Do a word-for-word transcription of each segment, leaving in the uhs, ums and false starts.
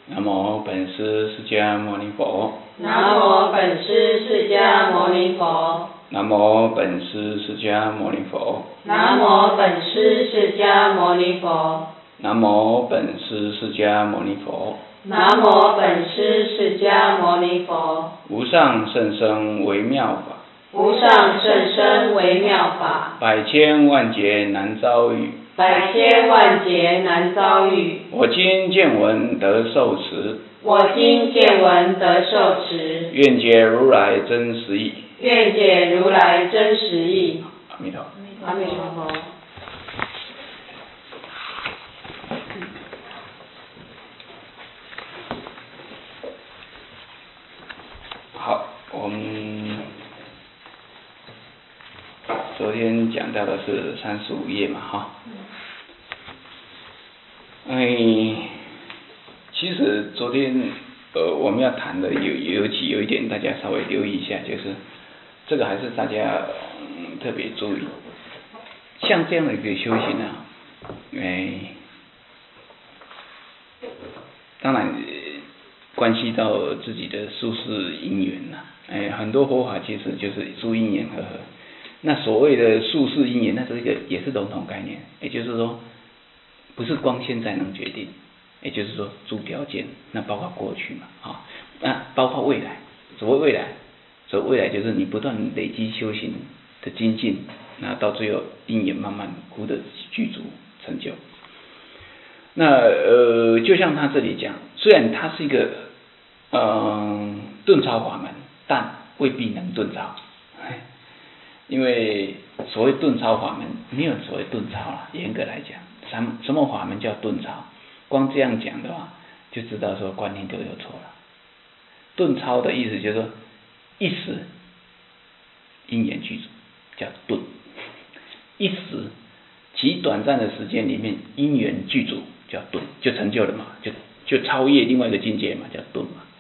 南无本师释迦牟尼佛。 南无本师释迦牟尼佛。 南无本师释迦牟尼佛。 南无本师释迦牟尼佛。 南无本师释迦牟尼佛。 南无本师释迦牟尼佛。 无上甚深微妙法。 无上甚深微妙法。 百千万劫难遭遇。 百千万劫难遭遇。 我今见闻得受持。 我今见闻得受持。 愿解如来真实义。 愿解如来真实义。 阿弥陀佛。 阿弥陀佛。 好，我们昨天讲到的是三十五页嘛，哈。哎，其实昨天呃我们要谈的有尤其有一点，大家稍微留意一下，就是这个还是大家、嗯、特别注意，像这样的一个修行啊，哎，当然、呃、关系到自己的宿世因缘呐、啊，哎，很多佛法其实就是诸因缘和合。那所谓的宿世因缘，那是一个也是笼统概念，也就是说，不是光现在能决定，也就是说诸条件，那包括过去嘛，啊、哦，那包括未来。所谓未来，所谓未来就是你不断累积修行的精进，那到最后因缘慢慢苦的具足成就。那呃，就像他这里讲，虽然它是一个嗯、呃、顿超法门，但未必能顿超。因为所谓顿超法门，没有所谓顿超了。严格来讲，什什么法门叫顿超？光这样讲的话，就知道说观念就有错了。顿超的意思就是说，一时因缘具足，叫顿；一时极短暂的时间里面因缘具足，叫顿，就成就了嘛，就就超越另外一个境界嘛，叫顿嘛。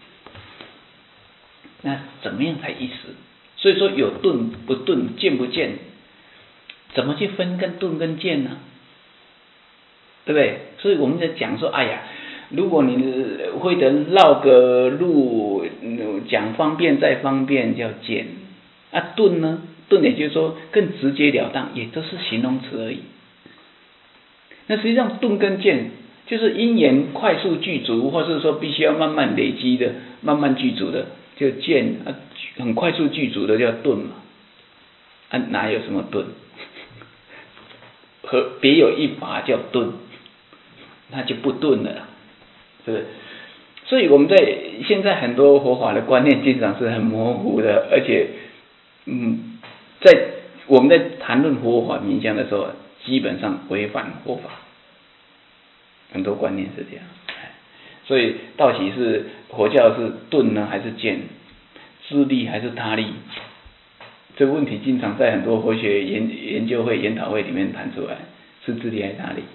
那怎么样才一时？所以说有顿不顿，见不见，怎么去分跟顿跟见呢？对不对？所以我们在讲说，哎呀，如果你会得绕个路，讲方便再方便叫见，啊顿呢？顿也就是说更直截了当，也都是形容词而已。那实际上顿跟见就是因缘快速具足，或是说必须要慢慢累积的，慢慢具足的。就见啊，很快速具足的叫顿嘛，啊哪有什么顿？和别有一法叫顿，那就不顿了啦，是不是？所以我们在现在很多佛法的观念经常是很模糊的，而且嗯，在我们在谈论佛法名相的时候，基本上违反佛法，很多观念是这样。所以到底是佛教是顿呢，还是见？自利还是他利？这个问题经常在很多佛学研研究会、研讨会里面谈出来，是自利还是他利？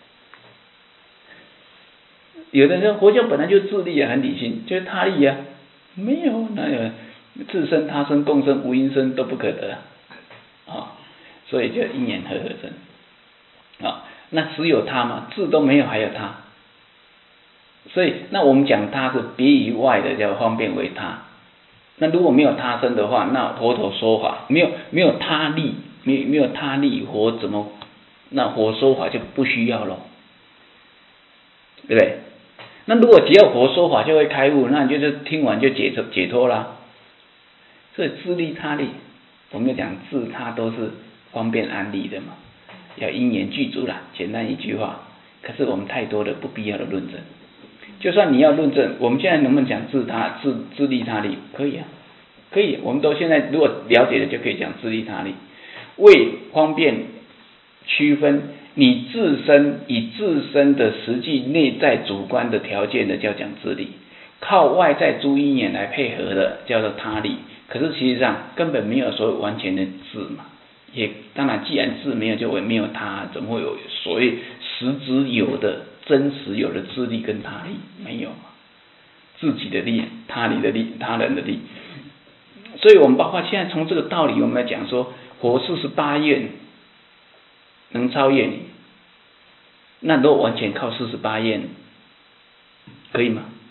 有的人说佛教本来就自利啊，很理性，就是他利啊，没有，哪有自生、他生、共生、无因生都不可得啊，哦、所以就因缘和合生啊、哦，那只有他嘛，自都没有，还有他。所以，那我们讲他是别于外的，叫方便为他。那如果没有他生的话，那佛陀说法没有没有他力，没有没有他力，佛怎么那佛说法就不需要了，对不对？那如果只要佛说法就会开悟，那就是听完就解脱解脱啦。所以自利他利，我们讲自他都是方便安利的嘛，要因缘具足啦，简单一句话。可是我们太多的不必要的论证。就算你要论证，我们现在能不能讲自他自自利他利？可以啊，可以。我们都现在如果了解了，就可以讲自利他利。为方便区分你自身以自身的实际内在主观的条件的，叫讲自利；靠外在诸因缘来配合的，叫做他利。可是实际上根本没有所谓完全的自嘛。也当然，既然自没有，就没有他，怎么会有所谓实质有的？真实有的自利跟他利没有嘛？自己的利、他利的利、他人的利。所以我们包括现在从这个道理，我们来讲说，佛四十八愿能超越你，那如果完全靠四十八愿，可以吗？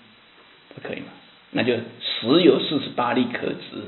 不可以嘛？那就实有四十八力可执。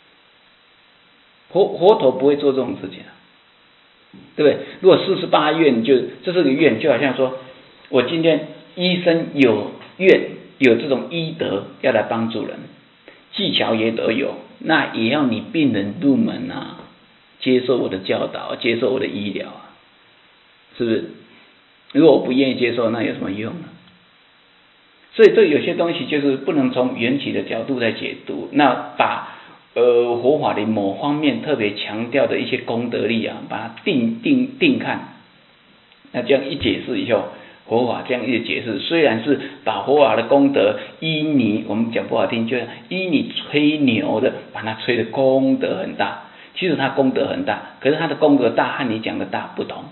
佛佛陀不会做这种事情啊，对不对？如果四十八愿，就这是个愿，就好像说我今天医生有愿，有这种医德要来帮助人，技巧也都有，那也要你病人入门啊，接受我的教导，接受我的医疗啊，是不是？如果我不愿意接受，那有什么用呢？所以这有些东西就是不能从缘起的角度来解读，那把呃佛法的某方面特别强调的一些功德力啊，把它定定定看，那这样一解释以后，佛法这样一解释，虽然是把佛法的功德依你，我们讲不好听，就依你吹牛的，把它吹的功德很大，其实它功德很大，可是它的功德大和你讲的大不同。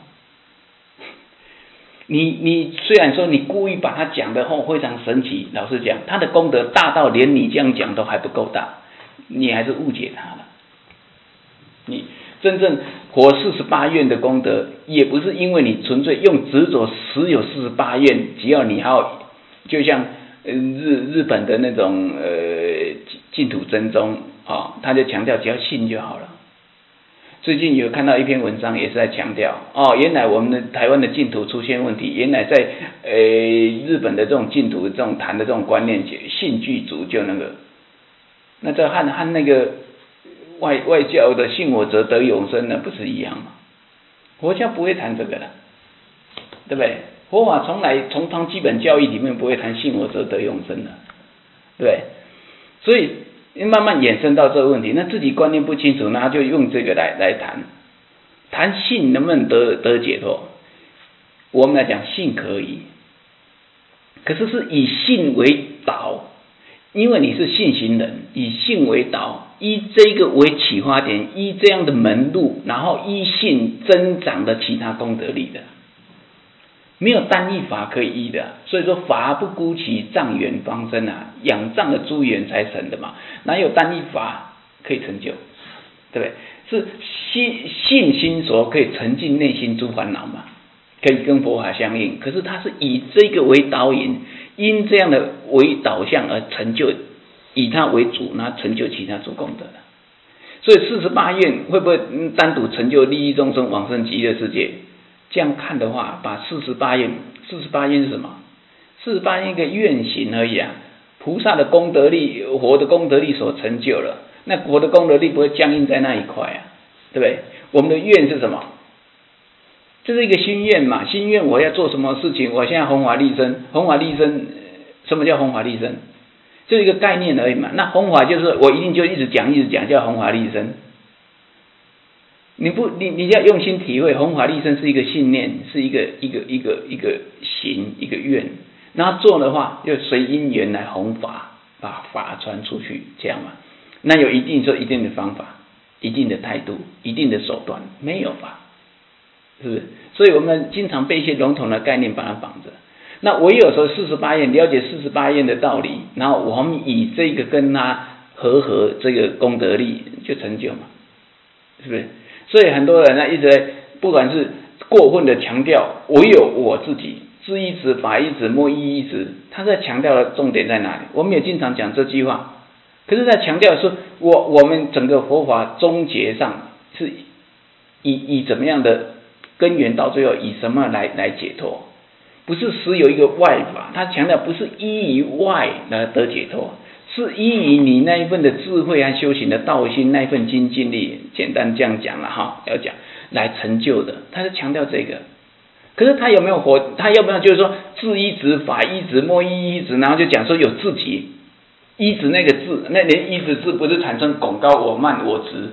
你你虽然说你故意把它讲的后非常神奇，老实讲，它的功德大到连你这样讲都还不够大，你还是误解它了。你真正活四十八愿的功德，也不是因为你纯粹用执着实有四十八愿，只要你要，就像日日本的那种呃净土真宗啊、哦，他就强调只要信就好了。最近有看到一篇文章，也是在强调哦，原来我们的台湾的净土出现问题，原来在呃日本的这种净土这种谈的这种观念，信具足就那个，那这和和那个外外教的信我则得永生呢，不是一样吗？佛教不会谈这个的，对不对？佛法从来从当基本教义里面不会谈信我则得永生的，对不对？所以慢慢衍生到这个问题，那自己观念不清楚，那就用这个来来谈，谈信能不能得得解脱？我们来讲信可以，可是是以信为导，因为你是信行人，以信为导，依这个为启发点，依这样的门路，然后依信增长的其他功德力的。没有单一法可以依的，所以说法不孤其藏缘方生啊，仰仗的诸缘才成的嘛，哪有单一法可以成就，对不对？是信信心所可以沉浸内心诸烦恼嘛，可以跟佛法相应，可是它是以这个为导引，因这样的为导向而成就，以它为主，然后成就其他诸功德的。所以四十八愿会不会单独成就利益众生往生极乐世界？这样看的话，把四十八愿，四十八愿是什么？四十八愿一个愿行而已啊。菩萨的功德力，佛的功德力所成就了，那佛的功德力不会僵硬在那一块啊，对不对？我们的愿是什么？这是一个心愿嘛，心愿我要做什么事情？我现在弘法利生，弘法利生，什么叫弘法利生？就是一个概念而已嘛。那弘法就是我一定就一直讲一直讲，叫弘法利生。你不，你你要用心体会，弘法利生是一个信念，是一个一个一个一个行，一个愿。然后做的话，就随因缘来弘法，把法传出去，这样嘛。那有一定说一定的方法，一定的态度，一定的手段，没有吧？是不是？所以我们经常被一些笼统的概念把它绑着。那我有时候四十八愿，了解四十八愿的道理，然后我们以这个跟它和合，这个功德力就成就嘛，是不是？所以很多人呢一直在，不管是过分的强调唯有我自己，知一指法一指莫依一指，他在强调的重点在哪里？我们也经常讲这句话，可是在强调说我我们整个佛法终结上是以以怎么样的根源，到最后以什么来来解脱？不是实有一个外法，他强调不是依于外来得解脱，是依于你那一份的智慧和修行的道心，那一份精进力，简单这样讲了哈，要讲来成就的，他是强调这个。可是他有没有活？他要不要就是说智一指法一指莫依一指，然后就讲说有自己一指那个字，那连一指字不是产生拱高我慢我直，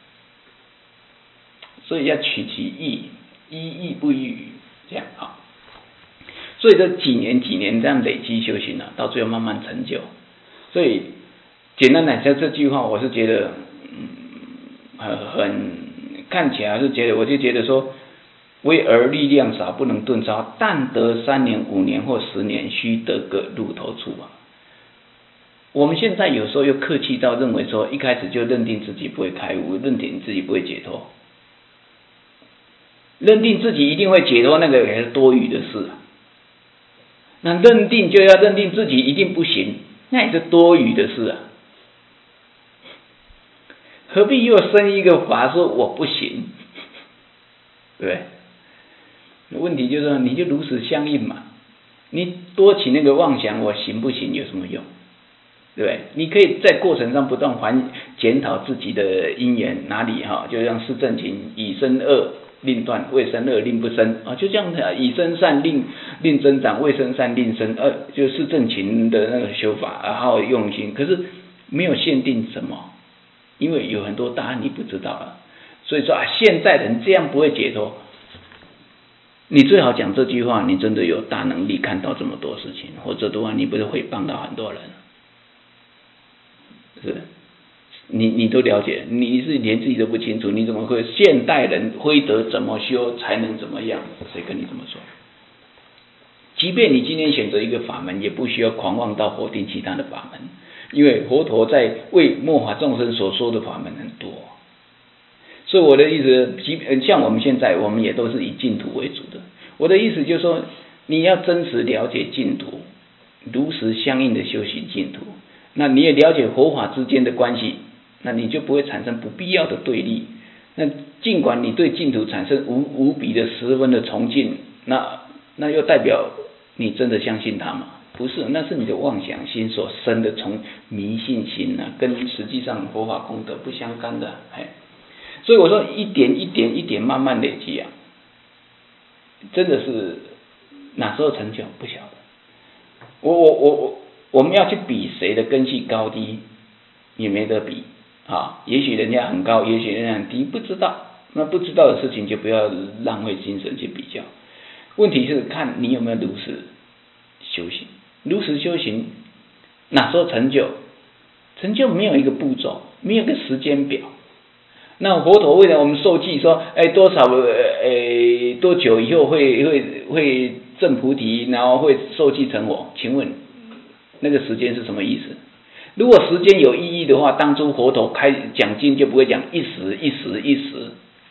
所以要取其意，依义不依语，这样哈。所以这几年几年这样累积修行了，到最后慢慢成就。所以简单来说，这句话我是觉得，嗯，很很看起来是觉得，我就觉得说，为儿力量少，不能顿超，但得三年、五年或十年，须得个路头处啊。我们现在有时候又客气到认为说，一开始就认定自己不会开悟，认定自己不会解脱，认定自己一定会解脱，那个也是多余的事啊。那认定就要认定自己一定不行， 那也是多余的事啊。何必又生一个法说我不行，对不对？问题就是说，你就如实相应嘛。你多起那个妄想，我行不行有什么用？对不对？你可以在过程上不断还检讨自己的因缘哪里哈，就像释正勤以生恶令断，未生恶令不生啊，就这样的以生善令令增长，未生善令生恶，就是释正勤的那个修法，然后用心，可是没有限定什么，因为有很多答案你不知道了，所以说啊，现在人这样不会解脱。你最好讲这句话，你真的有大能力看到这么多事情，或者的话，你不是会帮到很多人？是，你你都了解，你是连自己都不清楚，你怎么会现代人非得怎么修才能怎么样？谁跟你这么说？即便你今天选择一个法门，也不需要狂妄到否定其他的法门，因为佛陀在为末法众生所说的法门很多。所以我的意思，像我们现在，我们也都是以净土为主的。我的意思就是说，你要真实了解净土，如实相应的修行净土，那你也了解佛法之间的关系，那你就不会产生不必要的对立。那尽管你对净土产生无无比的十分的崇敬，那那又代表你真的相信它吗？不是，那是你的妄想心所生的从迷信心啊，跟实际上佛法功德不相干的，哎。所以我说一点一点一点慢慢累积啊，真的是哪时候成就不晓得。我我我我我们要去比谁的根系高低，也没得比啊。也许人家很高，也许人家很低，不知道。那不知道的事情就不要浪费精神去比较。问题是看你有没有如实修行，如实修行哪时候成就？成就没有一个步骤，没有一个时间表。那佛陀为了我们受记说，哎，多少呃多久以后会会会证菩提，然后会受记成佛？请问那个时间是什么意思？如果时间有意义的话，当初佛陀开讲经就不会讲一时一时一时，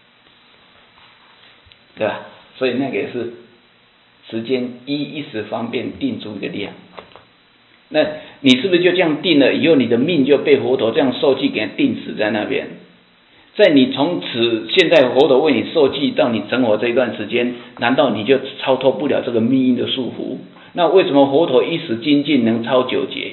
对吧？所以那个也是时间依一时方便定出一个量。那你是不是就这样定了以后，你的命就被佛陀这样受记给他定死在那边？在你从此现在佛陀为你受记到你成佛这一段时间，难道你就超脱不了这个命运的束缚？那为什么佛陀一时精进能超九劫？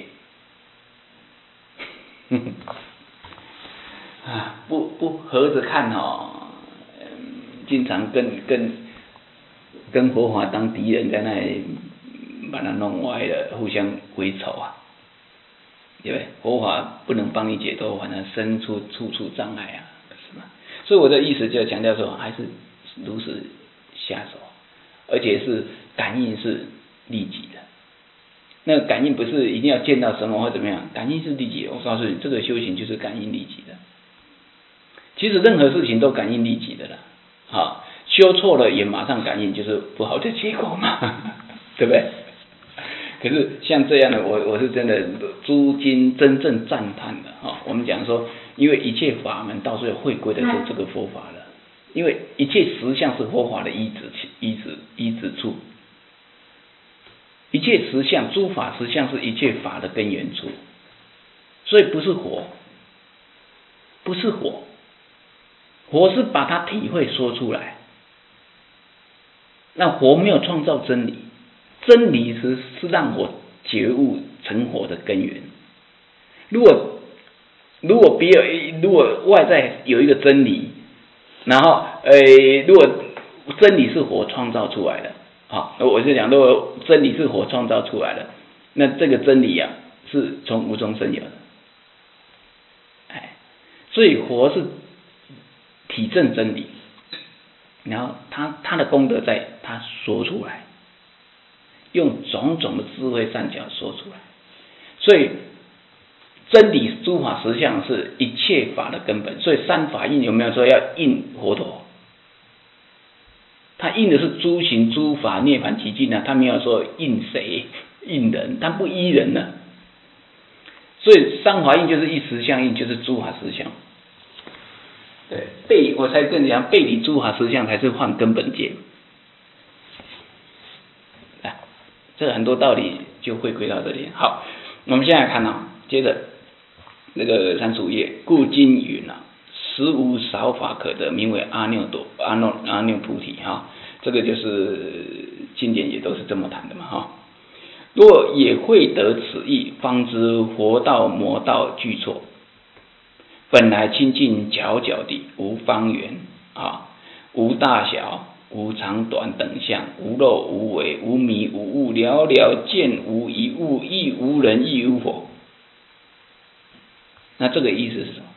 啊，不不合着看哦，经常跟跟跟佛法当敌人，在那里把它弄歪了，互相为仇啊，对不对？佛法不能帮你解脱，反而生出处处障碍啊。所以我的意思就强调说，还是如实下手，而且是感应是立即的。那感应不是一定要见到神佛或怎么样，感应是立即的。我告诉你，这个修行就是感应立即的。其实任何事情都感应立即的了，好，修错了也马上感应，就是不好的结果嘛，对不对？可是像这样的，我我是真的诸经真正赞叹的哈。我们讲说，因为一切法门到最后回归的是这个佛法了，因为一切实相是佛法的依止依止依止处，一切实相诸法实相是一切法的根源处，所以不是佛，不是佛，佛是把它体会说出来，那佛没有创造真理。真理是是让我觉悟成佛的根源。如果如果别有如果外在有一个真理，然后呃，如果真理是佛创造出来的，好，我就讲，如果真理是佛创造出来的，那这个真理啊是从无中生有的，哎，所以佛是体证真理，然后他他的功德在他说出来。用种种的智慧善巧说出来，所以真理诸法实相是一切法的根本。所以三法印有没有说要印佛陀？他印的是诸行诸法涅槃寂静啊，他没有说印谁印人，他不依人呢、啊。所以三法印就是一实相印，就是诸法实相。对，背我才跟你讲，背离诸法实相才是换根本界。这很多道理就会归到这里。好， 我们现在看啊，接着那个三十五页，故今云啊，实无少法可得，名为阿耨多阿耨阿耨菩提哈。这个就是经典也都是这么谈的嘛哈。若也会得此意，方知佛道魔道俱错。本来清净皎皎地，无方圆啊，无大小，无长短等相，无漏无为，无迷无悟，了了见无一物，亦无人亦无佛。那这个意思是什么？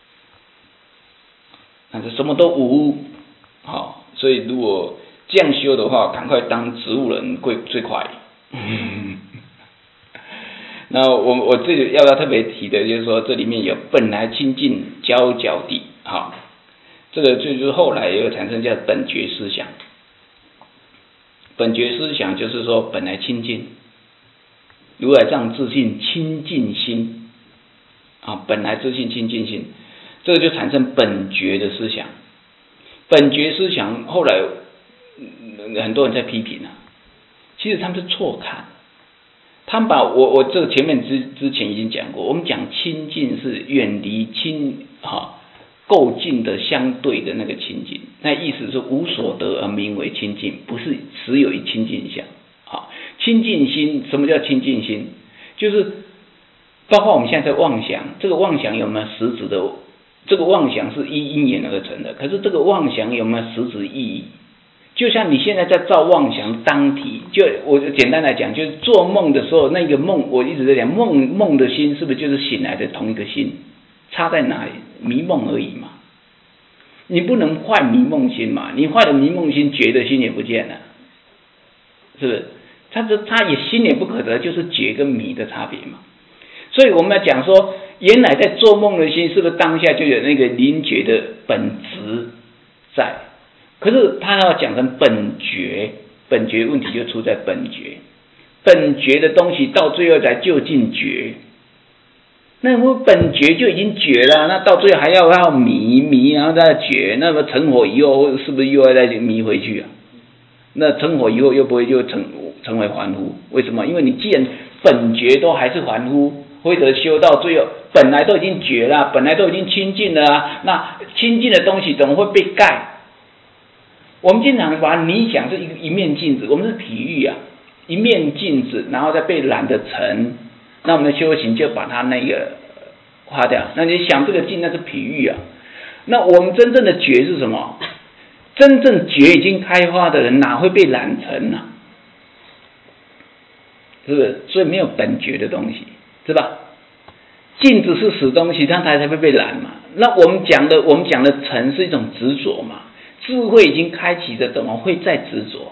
那是什么都无，好，所以如果这样修的话，赶快当植物人会最快。那我我这里要要特别提的就是说，这里面有本来清净皎皎地，好，这个就是后来又产生叫本觉思想。本觉思想就是说本来清净，如来藏自性清净心，啊，本来自性清净心，这个就产生本觉的思想。本觉思想后来很多人在批评啊，其实他们是错看。他们把我我这个前面之之前已经讲过，我们讲清净是远离清哈够近的相对的那个清净，那意思是无所得而名为清净，不是只有一清净相。好，清净心，什么叫清净心？就是包括我们现在在妄想，这个妄想有没有实质的？这个妄想是依因缘而成的，可是这个妄想有没有实质意义？就像你现在在造妄想当体，就我简单来讲，就是做梦的时候，那个梦我一直在讲，梦梦的心是不是就是醒来的同一个心？差在哪里？迷梦而已嘛。你不能坏迷梦心嘛，你坏了迷梦心，觉的心也不见了，是不是？他这他也心也不可得，就是觉跟迷的差别嘛。所以我们要讲说，原来在做梦的心，是不是当下就有那个灵觉的本质在？可是他要讲成本觉，本觉问题就出在本觉，本觉的东西到最后才究竟觉。那我本觉就已经觉了，那到最后还要要迷迷，然后再觉，那么成火以后是不是又要再迷回去啊？那成火以后又不会就成成为凡夫？为什么？因为你既然本觉都还是凡夫，或者修到最后本来都已经觉了，本来都已经清净了啊，那清净的东西怎么会被盖？我们经常把理想是一个一面镜子，我们是比喻啊，一面镜子，然后再被染的尘，那我们的修行就把它那个花掉。那你想这个镜那是比喻啊，那我们真正的觉是什么？真正觉已经开花的人哪会被染尘呢、啊？是不是？所以没有本觉的东西，是吧？镜子是死东西，它才才会被染嘛。那我们讲的我们讲的尘是一种执着嘛。智慧已经开启的，怎么会再执着？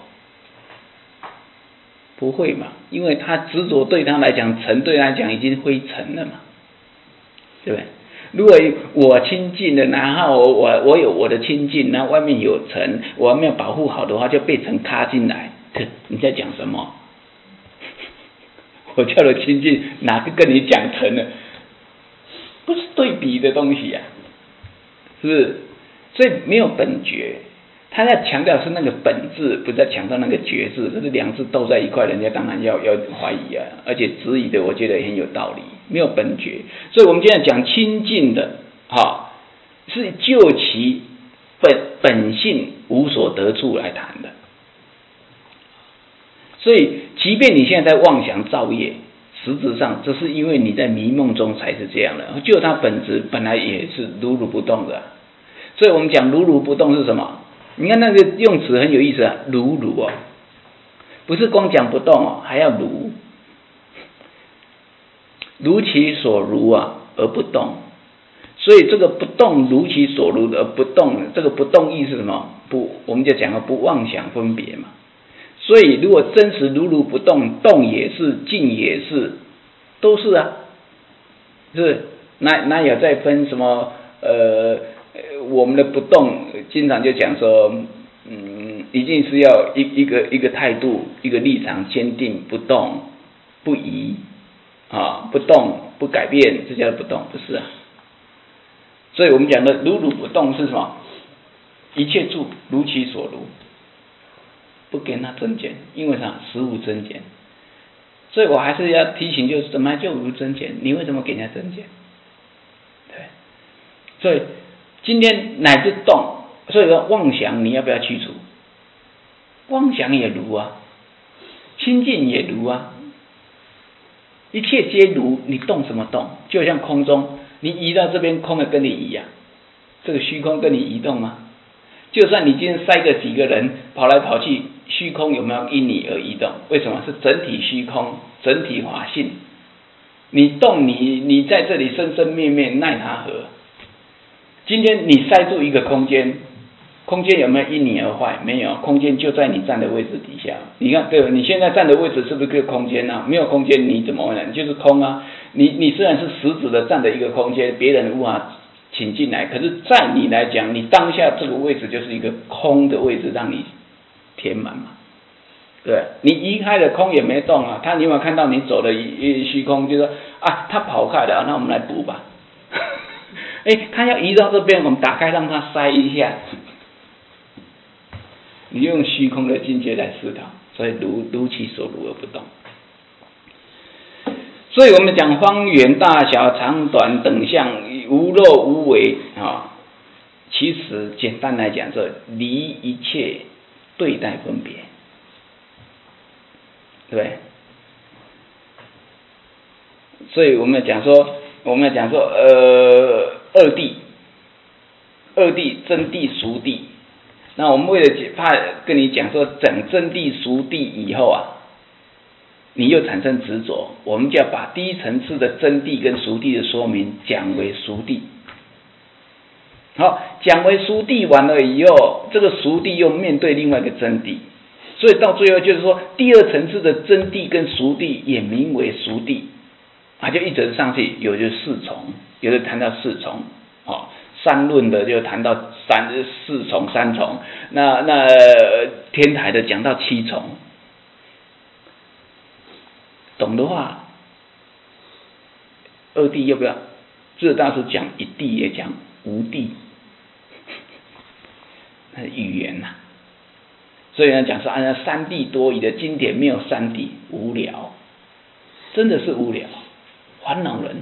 不会嘛，因为他执着对他来讲，尘对他来讲已经灰尘了嘛，对不对？如果我清净了，然后我我有我的清净，那外面有尘，我没有保护好的话，就被尘卡进来。你在讲什么？我叫了清净，哪个跟你讲尘了？不是对比的东西呀、啊，是不是？所以没有本觉，他要强调是那个本质，不再强调那个觉字。可是两字斗在一块，人家当然要要怀疑啊，而且质疑的，我觉得也很有道理。没有本觉，所以我们现在讲清净的，哈，是就其本本性无所得处来谈的。所以，即便你现在在妄想造业，实质上这是因为你在迷梦中才是这样的。就它本质本来也是如如不动的。所以我们讲如如不动是什么？你看那个用词很有意思啊，如如哦，不是光讲不动哦，还要如，如其所如啊而不动。所以这个不动如其所如而不动，这个不动意是什么？不，我们就讲了不妄想分别嘛。所以如果真实如如不动，动也是，静也是，都是啊，是不是？哪哪有再分什么呃？我们的不动，经常就讲说，嗯，一定是要一一个一个态度，一个立场坚定，不动不移啊，不动不改变，这叫不动，不是啊。所以我们讲的如如不动是什么？一切处如其所如，不给它增减，因为啥？实无增减。 所以我还是要提醒，就是什么就无增减，你为什么给人家增减？对，所以今天乃至动，所以说妄想你要不要去除？妄想也如啊，清净也如啊，一切皆如，你动什么动？就像空中，你移到这边，空的跟你移啊，这个虚空跟你移动吗？就算你今天塞个几个人跑来跑去，虚空有没有因你而移动？为什么？是整体虚空，整体法性。你动你你在这里生生灭灭，奈他何？今天你塞住一个空间，空间有没有因你而坏？没有，空间就在你站的位置底下。你看，对吧？你现在站的位置是不是个空间啊？没有空间你怎么会呢？你就是空啊。你你虽然是实质的站的一个空间，别人无法请进来，可是在你来讲，你当下这个位置就是一个空的位置，让你填满嘛。对，你移开了，空也没动啊。他你有没有看到你走的虚空？就说啊，他跑开了，那我们来补吧。哎，他要移到这边，我们打开让他塞一下。你用虚空的境界来思考，所以如如其所如而不动。所以我们讲方圆、大小、长短等相，无漏无为啊。其实简单来讲，是离一切对待分别，对不对？所以我们讲说，我们讲说，呃，二谛，二谛真谛、俗谛。那我们为了怕跟你讲说整真谛、俗谛以后啊，你又产生执着，我们就要把第一层次的真谛跟俗谛的说明讲为俗谛。好，讲为俗谛完了以后，这个俗谛又面对另外一个真谛，所以到最后就是说，第二层次的真谛跟俗谛也名为俗谛，啊，就一直上去，有就四重，有的谈到四重，哦，三论的就谈到三四重三重，那那天台的讲到七重，懂的话，二谛要不要？智大师讲一谛也讲无谛。语言呐、啊，所以呢讲说，按照三谛多疑的经典没有三谛，无聊，真的是无聊，烦恼人，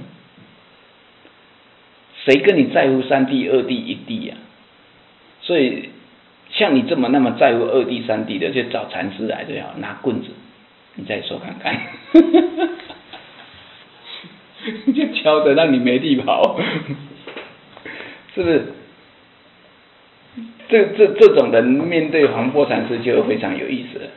谁跟你在乎三谛、二谛、一谛呀、啊？所以像你这么那么在乎二谛、三谛的，就找禅师来最好，拿棍子，你再说看看，就敲着让你没地跑，是不是？这这这种人面对黄波禅师就非常有意思了。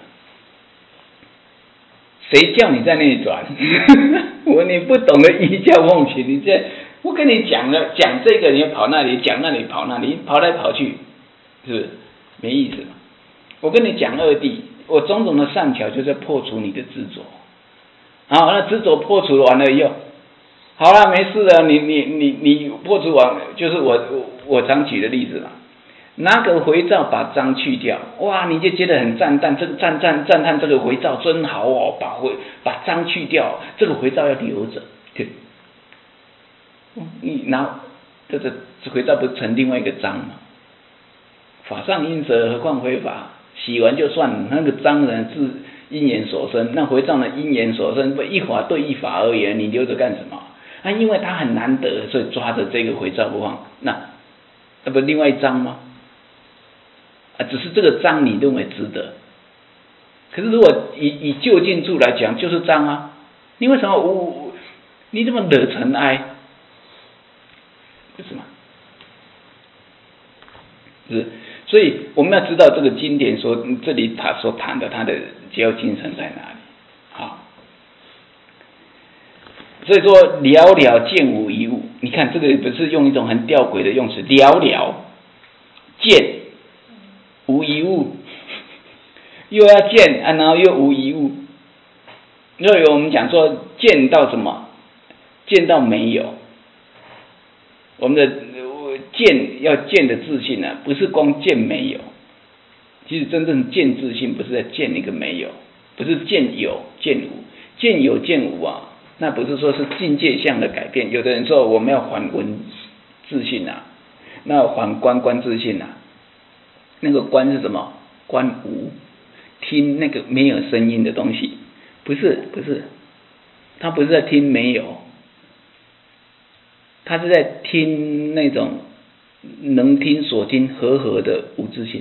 谁叫你在那里转？我你不懂得依教奉行，你这我跟你讲了，讲这个你要跑那里，讲那里跑那里，跑来跑去，是不是没意思嘛？我跟你讲二谛，我种种的善巧就在破除你的执着。好，那执着破除完了以后，好了，没事了，你你你你破除完，就是我我我常举的例子嘛。拿个肥皂把脏去掉，哇，你就觉得很赞叹，这个赞赞赞叹这个肥皂真好哦，把肥把脏去掉，这个肥皂要留着。对，你拿这个肥皂不是成另外一个脏吗？法上因舍，何况非法？洗完就算了，那个脏人是因缘所生，那肥皂呢因缘所生，不一法对一法而言，你留着干什么？啊，因为它很难得，所以抓着这个肥皂不放，那那不另外一张吗？啊，只是这个脏你认为值得，可是如果以以就近处来讲，就是脏啊！你为什么无？你怎么惹尘埃？为什么？是，所以我们要知道这个经典说，这里他所谈的他的结要精神在哪里？好，所以说了了见无一物，你看这个不是用一种很吊诡的用词，了了见。无一物，又要见啊，然后又无一物。所以我们讲说见到什么？见到没有。我们的见要见的自信呢、啊，不是光见没有。其实真正见自信，不是在见一个没有，不是见有见无，见有见无啊，那不是说是境界相的改变。有的人说我们要还闻自信啊，那还观观自信啊。那个观是什么？观无，听那个没有声音的东西，不是不是， 他不是在听没有，他是在听那种能听所听和合的无自性，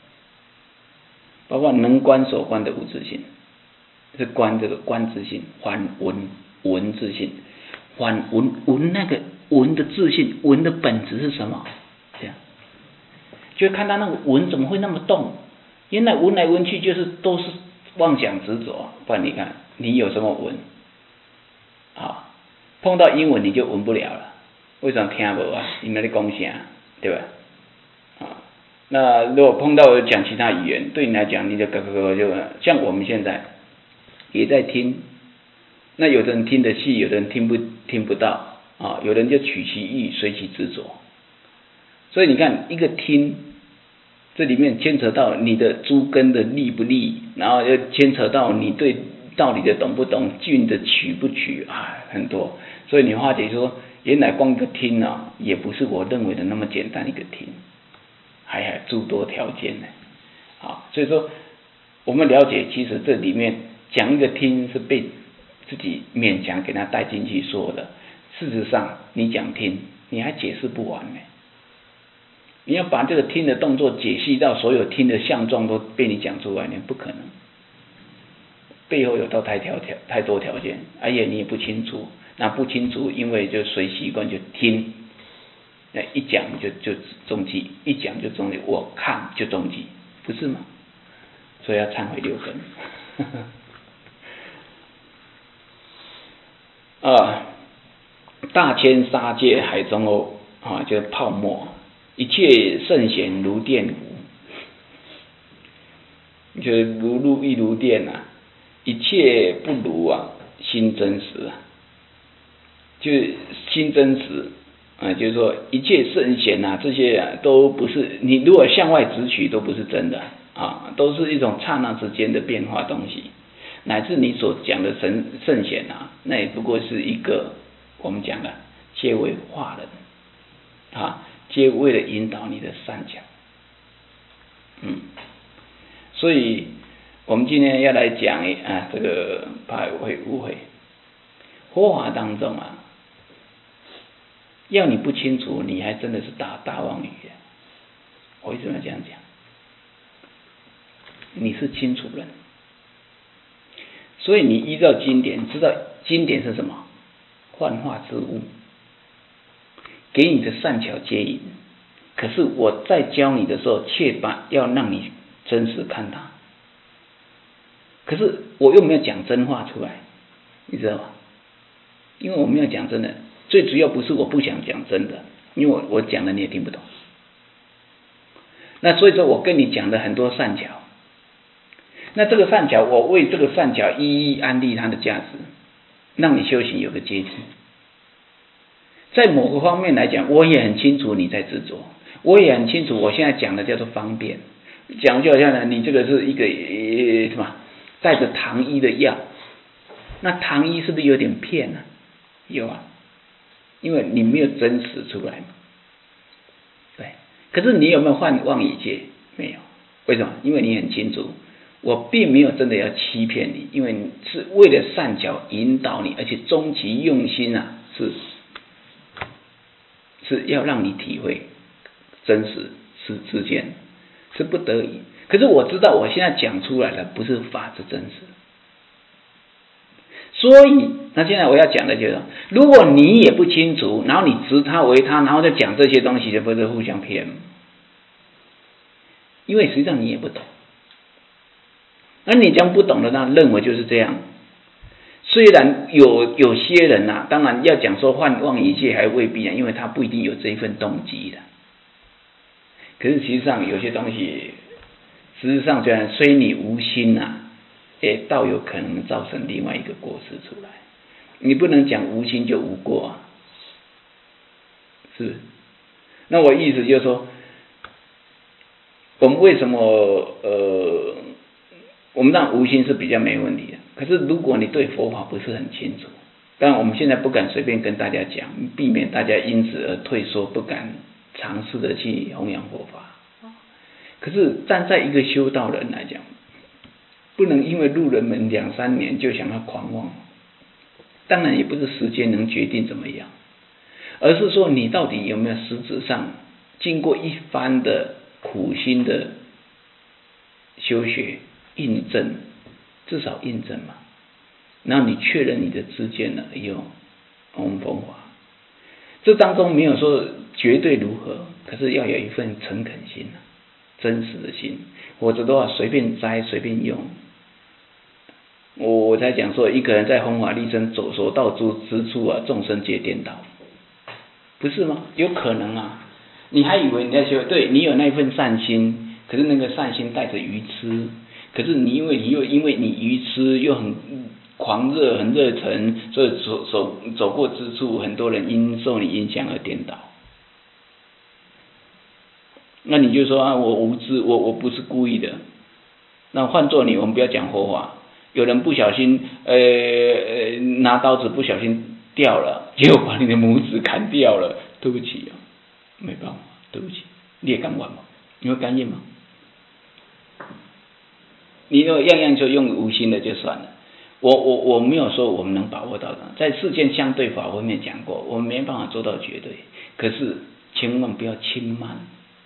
包括能观所观的无自性，是观这个观自性，还闻闻自性，还闻闻那个闻的自性，闻的本质是什么？这样，就看到那个闻怎么会那么动？原来闻来闻去就是都是妄想执着，不然你看你有什么闻？啊，碰到英文你就闻不了了，为什么听不啊？因为你讲啥，对吧？啊，那如果碰到讲其他语言，对你来讲，你就咯咯咯就像我们现在也在听，那有的人听得细，有的人听不听不到啊，有人就取其意，随其执着。所以你看，一个听，这里面牵扯到你的诸根的利不利，然后又牵扯到你对道理的懂不懂，境的取不取啊，很多。所以你化解说，原来光一个听啊，也不是我认为的那么简单一个听，还有诸多条件呢。啊，所以说我们了解，其实这里面讲一个听是被自己勉强给他带进去说的。事实上，你讲听，你还解释不完呢。你要把这个听的动作解析到所有听的相状都被你讲出来，你不可能。背后有到太条条太多条件，而且你也不清楚，那不清楚，因为就随习惯就听，那一讲就就中计，一讲就中计，我看就中计，不是吗？所以要忏悔六根。啊，大千沙界海中欧啊，就是泡沫，一切圣贤如电弧，就是如露亦如电啊，一切不如啊心真实啊，就是心真实啊，就是说一切圣贤啊，这些啊都不是，你如果向外直取都不是真的啊，都是一种刹那之间的变化东西，乃至你所讲的神圣贤啊，那也不过是一个我们讲的皆为化人啊，皆为了引导你的善巧，嗯，所以我们今天要来讲啊，这个怕会误会，佛法当中啊，要你不清楚，你还真的是大大妄语啊！我为什么要这样讲？你是清楚人，所以你依照经典，知道经典是什么？幻化之物，给你的善巧接引。可是我在教你的时候，却把要让你真实看它。可是我又没有讲真话出来，你知道吗？因为我没有讲真的，最主要不是我不想讲真的，因为我我讲了你也听不懂。那所以说我跟你讲的很多善巧，那这个善巧，我为这个善巧一一安利它的价值，让你修行有个阶梯。在某个方面来讲，我也很清楚你在执着，我也很清楚我现在讲的叫做方便，讲就好像呢，你这个是一个什么带着糖衣的药，那糖衣是不是有点骗呢、啊？有啊，因为你没有真实出来嘛。对，可是你有没有幻妄语戒？没有，为什么？因为你很清楚，我并没有真的要欺骗你，因为你是为了善巧引导你，而且终其用心啊，是是要让你体会真实是之间，是不得已。可是我知道，我现在讲出来的不是法之真实。所以，那现在我要讲的就是，如果你也不清楚，然后你执他为他，然后再讲这些东西，就不是互相骗。因为实际上你也不懂，而你将不懂的，那认为就是这样。虽然有有些人呐、啊，当然要讲说幻妄语戒还未必啊，因为他不一定有这一份动机的。可是实际上有些东西，实际上虽然虽你无心呐、啊。也倒有可能造成另外一个过失出来，你不能讲无心就无过啊，是。那我意思就是说，我们为什么呃，我们让无心是比较没问题的。可是如果你对佛法不是很清楚，当然我们现在不敢随便跟大家讲，避免大家因此而退缩，不敢尝试的去弘扬佛法。可是站在一个修道人来讲，不能因为入了门两三年就想要狂妄， 当然也不是时间能决定怎么样，而是说你到底有没有实质上经过一番的苦心的修学印证，至少印证嘛，然后你确认你的知见了以后，我们风华，这当中没有说绝对如何，可是要有一份诚恳心，真实的心，否则的话随便摘随便用。我我才讲说，一个人在弘法利生走所到之处啊，众生皆颠倒，不是吗？有可能啊，你还以为你在修，对你有那份善心，可是那个善心带着愚痴，可是你因为你又因为你愚痴又很狂热很热忱，所以走走走过之处，很多人因受你影响而颠倒。那你就说啊，我无知，我我不是故意的。那换做你，我们不要讲佛法，有人不小心，呃，拿刀子不小心掉了，结果把你的拇指砍掉了，对不起啊，没办法，对不起，你也敢玩吗？你会甘愿吗？你如果样样就用无心的就算了。我我我没有说我们能把握到的，在世间相对法我们也讲过，我们没办法做到绝对，可是千万不要轻慢。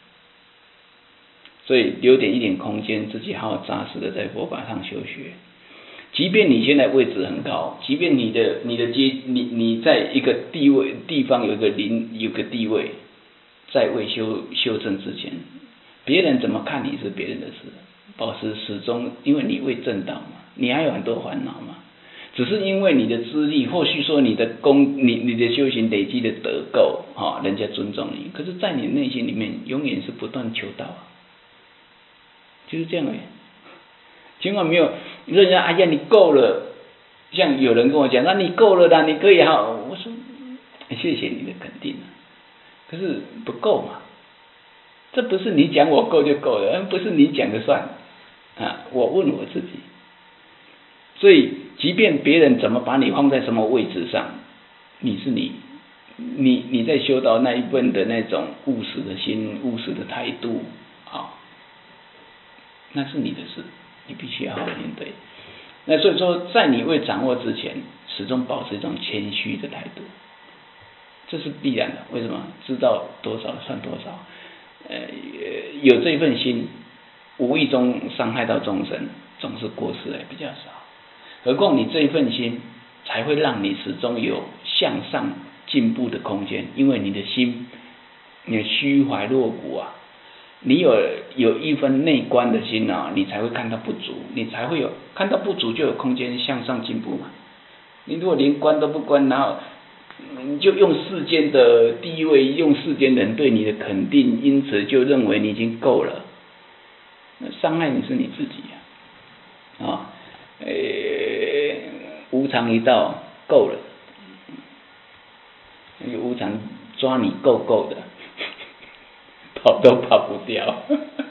所以留点一点空间，自己好好扎实的在佛法上修学。即便你现在位置很高，即便你的你的阶你你在一个地位地方有一个临有个地位，在未修修正之前，别人怎么看你是别人的事，保持始终，因为你未正道嘛，你还有很多烦恼嘛。只是因为你的资历，或许说你的功，你你的修行累积的德够，哈、哦，人家尊重你。可是，在你内心里面，永远是不断求道啊。就是这样而已，千万没有人家哎呀你够了，像有人跟我讲，那你够了啦，你可以好，我说谢谢你的肯定，可是不够嘛，这不是你讲我够就够了，不是你讲的算啊，我问我自己，所以即便别人怎么把你放在什么位置上，你是你，你你在修到那一份的那种务实的心、务实的态度啊。那是你的事，你必须要好好面对。那所以说，在你未掌握之前，始终保持一种谦虚的态度，这是必然的。为什么？知道多少算多少，呃，有这份心，无意中伤害到众生，总是过失还比较少。何况你这一份心，才会让你始终有向上进步的空间，因为你的心，你的虚怀若谷啊。你有有一份内观的心啊，你才会看到不足，你才会有看到不足就有空间向上进步嘛。你如果连观都不观，然后你就用世间的地位，用世间人对你的肯定，因此就认为你已经够了，那伤害你是你自己啊。啊，呃，无常一到，够了，那个无常抓你够够的。跑都跑不掉，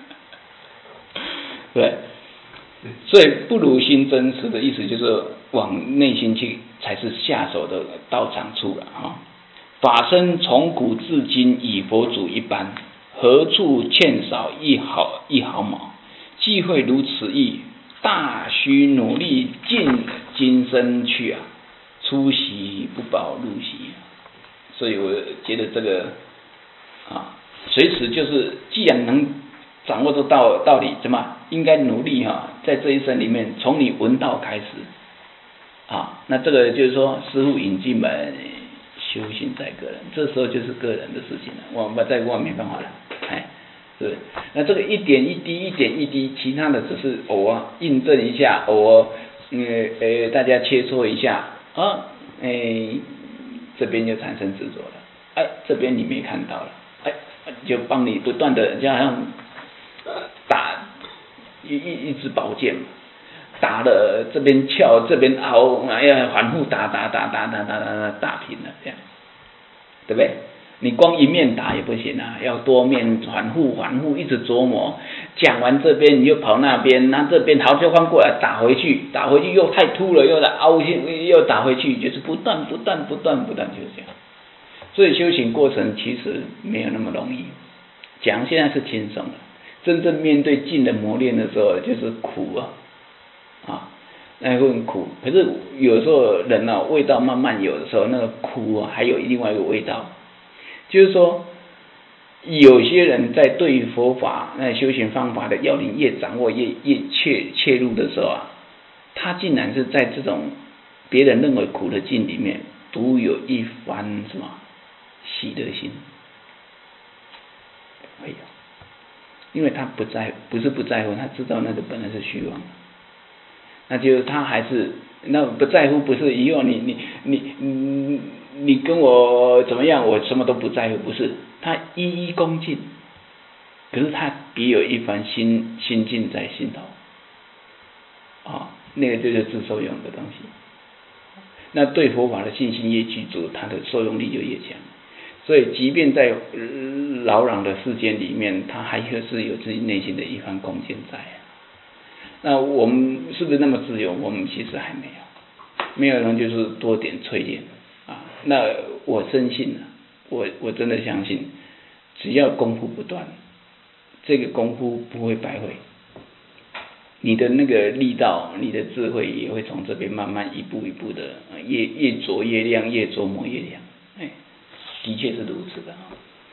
对，所以不如心真实的意思就是往内心去才是下手的道场处了啊。法身从古至今以佛祖一般，何处欠少一毫一毫毛？既会如此意，大须努力尽今生去啊，出席不保入席。所以我觉得这个啊。随时就是，既然能掌握住道道理，怎么应该努力哈、啊，在这一生里面，从你闻道开始啊，那这个就是说，师父引进门，修行在个人，这时候就是个人的事情了，我们在外面没办法了，哎，是，那这个一点一滴，一点一滴，其他的只是偶尔印证一下，偶尔呃呃大家切磋一下啊，哎，这边就产生执着了，哎，这边你没看到了。哎，就帮你不断的，就好像打一一一支宝剑，打了这边撬这边凹，哎呀，反复打打打打打打打打平了，这样，对不对？你光一面打也不行啊，要多面反复反复一直琢磨。讲完这边你就跑那边，那这边好就换过来打回去，打回去又太突了，又来凹进又打回去，就是不断不断不断不断就是这样。所以修行过程其实没有那么容易，讲现在是轻松的，真正面对尽的磨练的时候就是苦啊啊！ 那份苦。可是有时候人啊，味道慢慢有的时候，那个苦啊，还有另外一个味道，就是说，有些人在对于佛法那修行方法的要领越掌握越越切切入的时候啊，他竟然是在这种别人认为苦的境里面，独有一番什么喜乐心，会有，因为他不在，不是不在乎，他知道那个本来是虚妄，那就是他还是那不在乎，不是以后你你你你你跟我怎么样，我什么都不在乎，不是，他一一恭敬，可是他别有一番心心境在心头，啊、哦，那个就是自受用的东西。那对佛法的信心越具足，它的受用力就越强。所以，即便在扰攘的世间里面，他还是有自己内心的一番恭敬在。那我们是不是那么自由？我们其实还没有，没有人就是多点淬炼啊。那我深信啊，我我真的相信，只要功夫不断，这个功夫不会白费。你的那个力道，你的智慧也会从这边慢慢一步一步的，越越琢越亮，越琢磨越亮。哎，的确是如此的。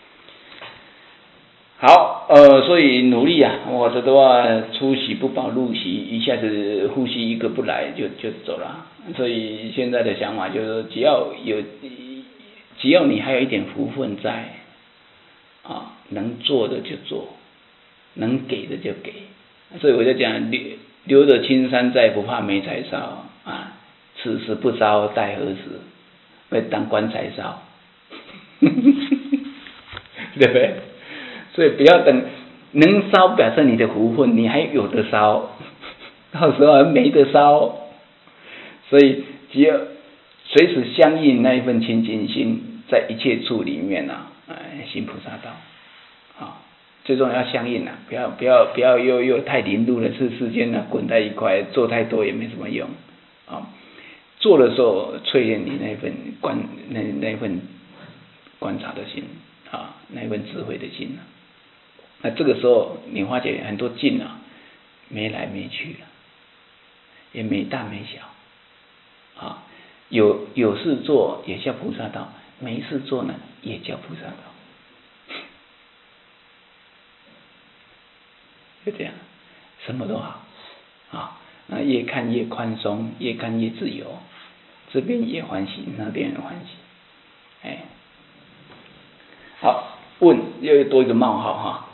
好，呃，所以努力啊，我这的话出席不保入席，一下子呼吸一个不来就就走了。所以现在的想法就是，只要有，只要你还有一点福分在，啊，能做的就做，能给的就给。所以我就讲，留留着青山在，不怕没柴烧啊。此时不烧，待何时？会当棺材烧，对不对？所以不要等能烧，表示你的福分，你还有的烧，到时候还没得烧。所以只要随时相应那一份清净心，在一切处里面啊，哎，行菩萨道，啊。最重要要相应啊，不要不要不要又又太凌辱了，是世间呢滚在一块，做太多也没什么用啊。做的时候淬炼你那份观那那份观察的心啊，那份智慧的心啊。那这个时候你发觉很多境啊，没来没去了，也没大没小啊。有有事做也叫菩萨道，没事做呢也叫菩萨道。就这样，什么都好啊，那越看越宽松，越看越自由，这边也欢喜，那边也欢喜，哎，好，问又多一个冒号哈，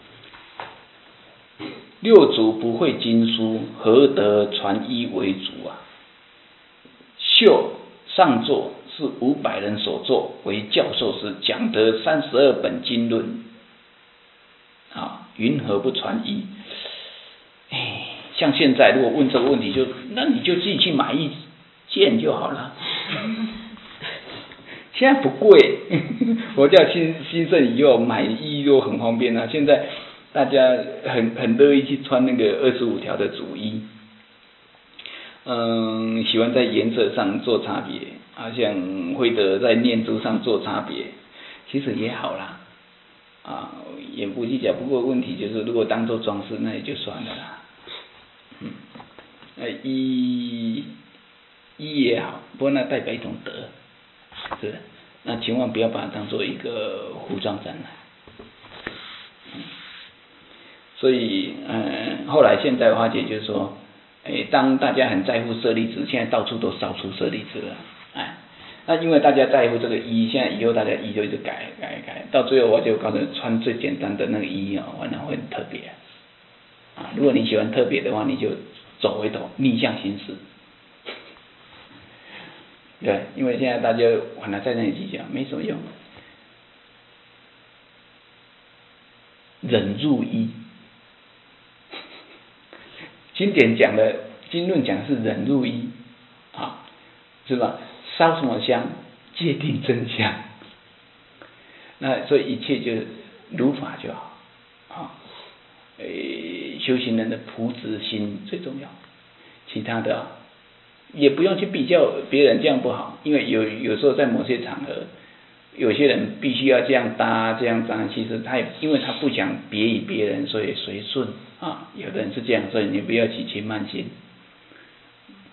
六祖不会经书，何得传衣为主啊？秀上座是五百人所作，为教授时讲得三十二本经论。啊，云何不传衣？哎，像现在如果问这个问题就，就那你就自己去买一件就好了。现在不贵，我叫新新盛以后买衣都很方便啊。现在大家很很乐意去穿那个二十五条的主衣，嗯，喜欢在颜色上做差别，好像慧德在念珠上做差别，其实也好啦。啊，也不计较，不过问题就是，如果当做装饰，那也就算了啦。嗯，呃，衣衣也好，不过那代表一种德，是，那千万不要把它当做一个服装展览。嗯，所以，呃，后来现在发觉就是说，哎，当大家很在乎舍利子，现在到处都烧出舍利子了，哎。那因为大家在乎这个衣，现在以后大家衣就一直改改改，到最后我就告诉你，穿最简单的那个衣啊，反而会很特别啊。如果你喜欢特别的话，你就走回头逆向行事，对，因为现在大家反而在那里计较，没什么用。忍入衣，经典讲的经论讲的是忍入衣啊，是吧？烧什么香，界定真香。那所以一切就如法就好啊。诶，修行人的朴直心最重要，其他的、啊、也不用去比较别人，这样不好。因为有有时候在某些场合，有些人必须要这样搭这样搭，其实他也因为他不想别于别人，所以随顺啊。有的人是这样，所以你不要起轻慢心。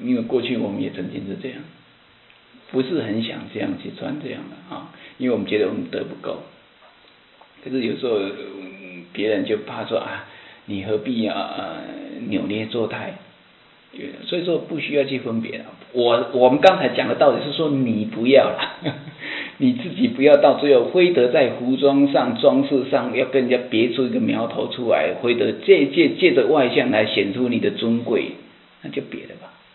因为过去我们也曾经是这样，不是很想这样去穿这样的啊，因为我们觉得我们得不够。可是有时候别人就怕说啊，你何必啊、呃、扭捏作态？所以说不需要去分别了。我我们刚才讲的道理是说你不要了，你自己不要到最后非得在服装上装饰上要跟人家别出一个苗头出来，非得借借借着外相来显出你的尊贵，那就别的吧，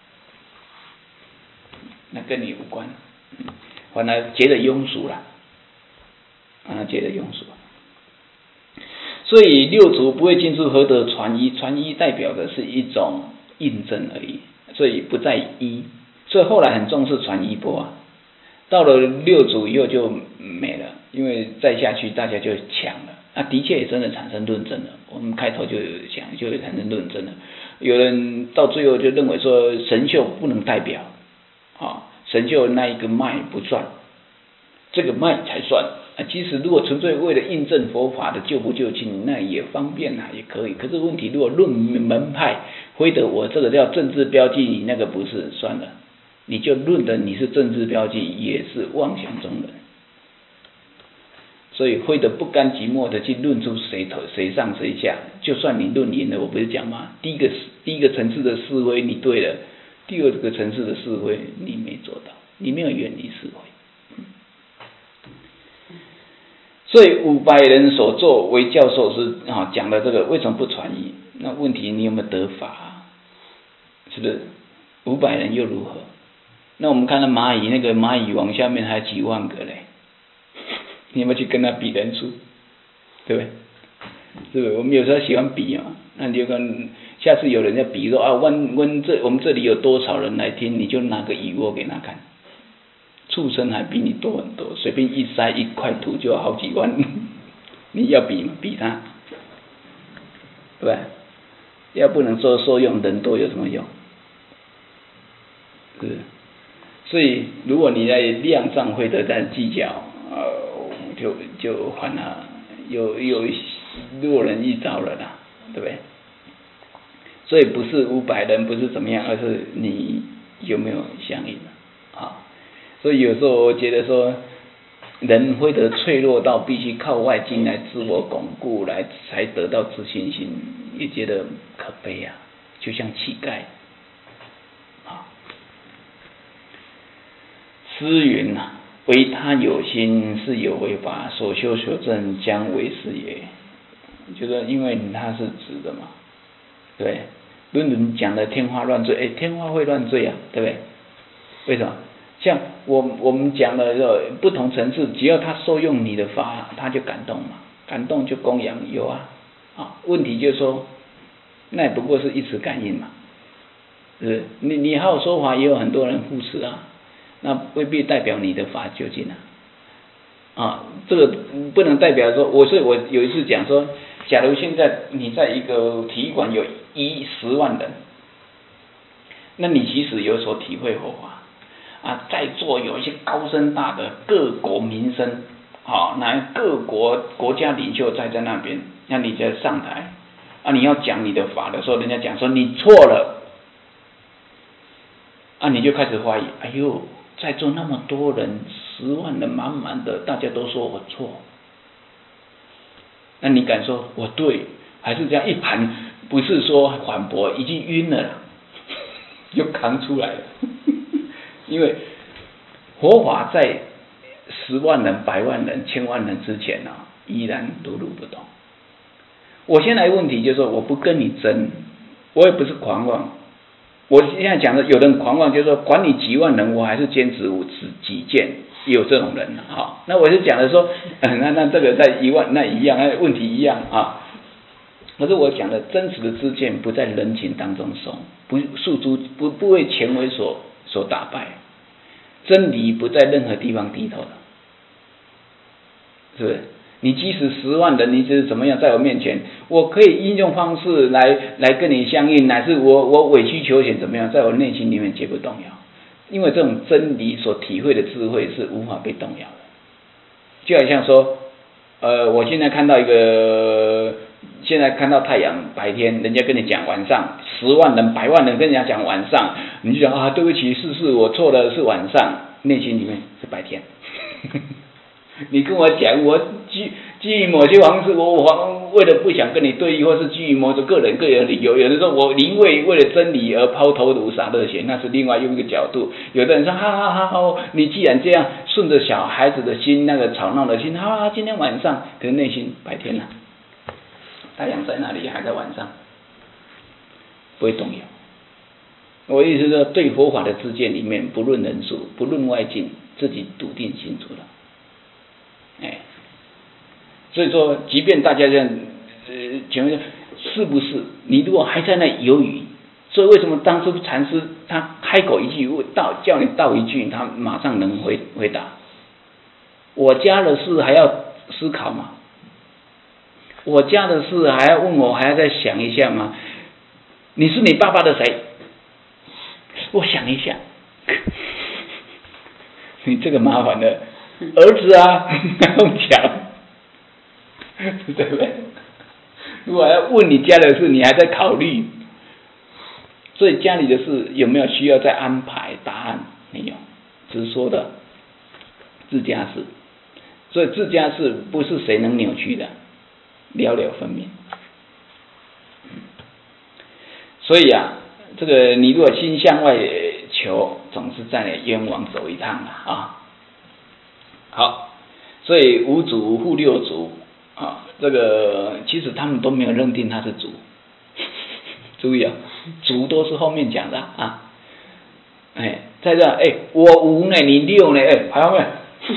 那跟你无关，反而觉得庸俗了，啊，觉得庸俗。所以六祖不会进出何得传一，传一代表的是一种印证而已，所以不在一，所以后来很重视传一波啊。到了六祖以后就没了，因为再下去大家就抢了，那的确也真的产生论证了。我们开头就有讲，就产生论证了。有人到最后就认为说神秀不能代表，啊，神秀那一个脉不算，这个脉才算。啊，其实如果纯粹为了印证佛法的救不救亲，那也方便啊，也可以。可是问题如果论门派，非得我这个叫政治标记，你那个不是，算了，你就论的你是政治标记，也是妄想中人。所以非得不甘寂寞的去论出谁头谁上谁下，就算你论赢了，我不是讲吗？第一个第一个层次的是非你对了，第二个层次的是非你没做到，你没有远离是非。所以五百人所作为教授是啊讲的这个为什么不传译？那问题你有没有得法？是不是？五百人又如何？那我们看到蚂蚁那个蚂蚁王下面还几万个嘞，你有没有去跟他比人数？对不对？是不是？我们有时候喜欢比啊，那你就跟下次有人要比说啊，问问这我们这里有多少人来听，你就拿个蚁窝给他看。畜生还比你多很多，随便一塞一块土就要好几万，你要比吗？比他，对吧？要不能说说用人多有什么用？是，所以如果你在量上会得在计较，呃，就就反而有有落人一招了啦，对不对？所以不是五百人，不是怎么样，而是你有没有相应啊？所以有时候我觉得说，人会得脆弱到必须靠外境来自我巩固，来才得到自信心，也觉得可悲啊，就像乞丐啊。诗云啊，唯他有心，是有为法，所修所证，将为是也。就是因为他是直的嘛，对，论论讲的天花乱坠，哎，天花会乱坠啊，对不对？为什么？像我我们讲的不同层次，只要他受用你的法，他就感动嘛，感动就供养有啊，啊，问题就是说，那也不过是一时感应嘛，是不是？你你好说法也有很多人护持啊，那未必代表你的法究竟啊，啊，这个不能代表说，我是我有一次讲说，假如现在你在一个体育馆有一十万人，那你其实有所体会佛法。啊，在座有一些高深大的各国民生，好、哦，那各国国家领袖在在那边，那你在上台，啊，你要讲你的法的时候，人家讲说你错了，啊，你就开始怀疑，哎呦，在座那么多人，十万人满满的，大家都说我错，那你敢说我对，还是这样一盘，不是说反驳，已经晕了啦，就扛出来了。因为佛法在十万人、百万人、千万人之前啊，依然如如不动。我现在问题就是说，我不跟你争，我也不是狂妄。我现在讲的，有人狂妄，就是说管你几万人，我还是坚持我只己见，有这种人啊。好，那我是讲的说，呃、那那这个在一万那一样，那问题一样啊。可是我讲的真实的知见不在人情当中松，不诉诸不不为权威所所打败，真理不在任何地方低头的，是不是？你即使十万人，你是怎么样在我面前，我可以应用方式来来跟你相应，乃至我我委曲求全怎么样，在我内心里面绝不动摇，因为这种真理所体会的智慧是无法被动摇的。就好像说，呃，我现在看到一个现在看到太阳白天，人家跟你讲晚上，十万人、百万人跟人家讲晚上，你就讲啊，对不起，是是我错了，是晚上，内心里面是白天。你跟我讲，我基基于某些方式，我我为了不想跟你对立，或是基于某种个人个人理由，有人说我宁为为了真理而抛头颅洒热血，那是另外用一个角度。有的人说，哈哈哈哈，你既然这样顺着小孩子的心，那个吵闹的心，哈哈，今天晚上，可是内心白天了，太阳在哪里？还在晚上，不会动摇。我意思是说，对佛法的知见里面，不论人数，不论外境，自己笃定清楚了。哎，所以说，即便大家这样，呃，请问是不是？你如果还在那犹豫，所以为什么当初禅师他开口一句道，叫你道一句，他马上能回回答？我家的事还要思考吗？我家的事还要问我，还要再想一下吗？你是你爸爸的谁？我想一下，你这个麻烦了。儿子啊，不用讲，对不对？如果要问你家的事，你还在考虑，所以家里的事有没有需要再安排？答案没有，只是说的自家事。所以自家事不是谁能扭曲的，了了分明。所以啊，这个你如果心向外求，总是在冤枉走一趟啊啊。好，所以五祖护六祖啊，这个其实他们都没有认定他是祖，注意啊，祖都是后面讲的啊。哎，在这哎，我五呢，你六呢，哎，还要没？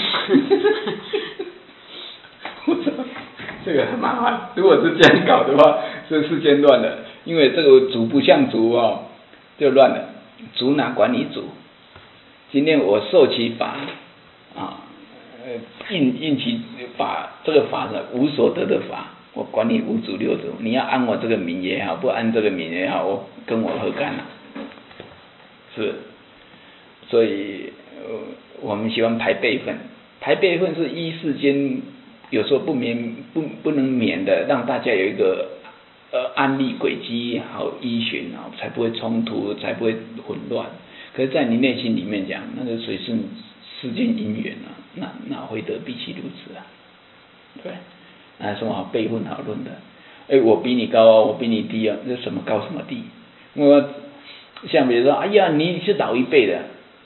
这个很麻烦。如果是这样搞的话，这世间乱了，因为这个祖不像祖哦，就乱了。祖哪管你祖？今天我受其法啊。呃，应应其法，这个法是无所得的法，我管你五祖六祖，你要按我这个名也好，不按这个名也好，我跟我何干啊？是，所以、呃、我们喜欢排辈分，排辈分是依世间有时候不免不不能免的，让大家有一个呃案例轨迹好依循啊，才不会冲突，才不会混乱。可是，在你内心里面讲，那个随顺世间因缘啊，那哪会得必其如此啊？对，那什么好辈分好论的？哎，我比你高啊，我比你低啊，这什么高什么低？我像比如说，哎呀，你是老一辈的，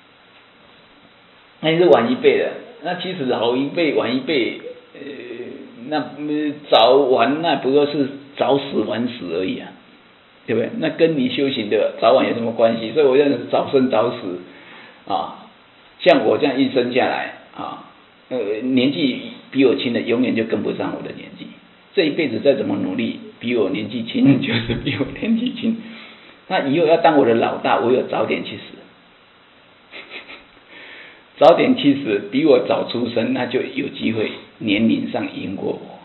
那你是晚一辈的，那其实老一辈晚一辈，呃，那早晚那不过是早死晚死而已啊，对不对？那跟你修行的早晚有什么关系？所以我认为早生早死啊。像我这样一生下来啊，呃，年纪比我轻的永远就跟不上我的年纪。这一辈子再怎么努力，比我年纪轻就是比我年纪轻。那以后要当我的老大，我有早点去死。早点去死，比我早出生，那就有机会年龄上赢过我。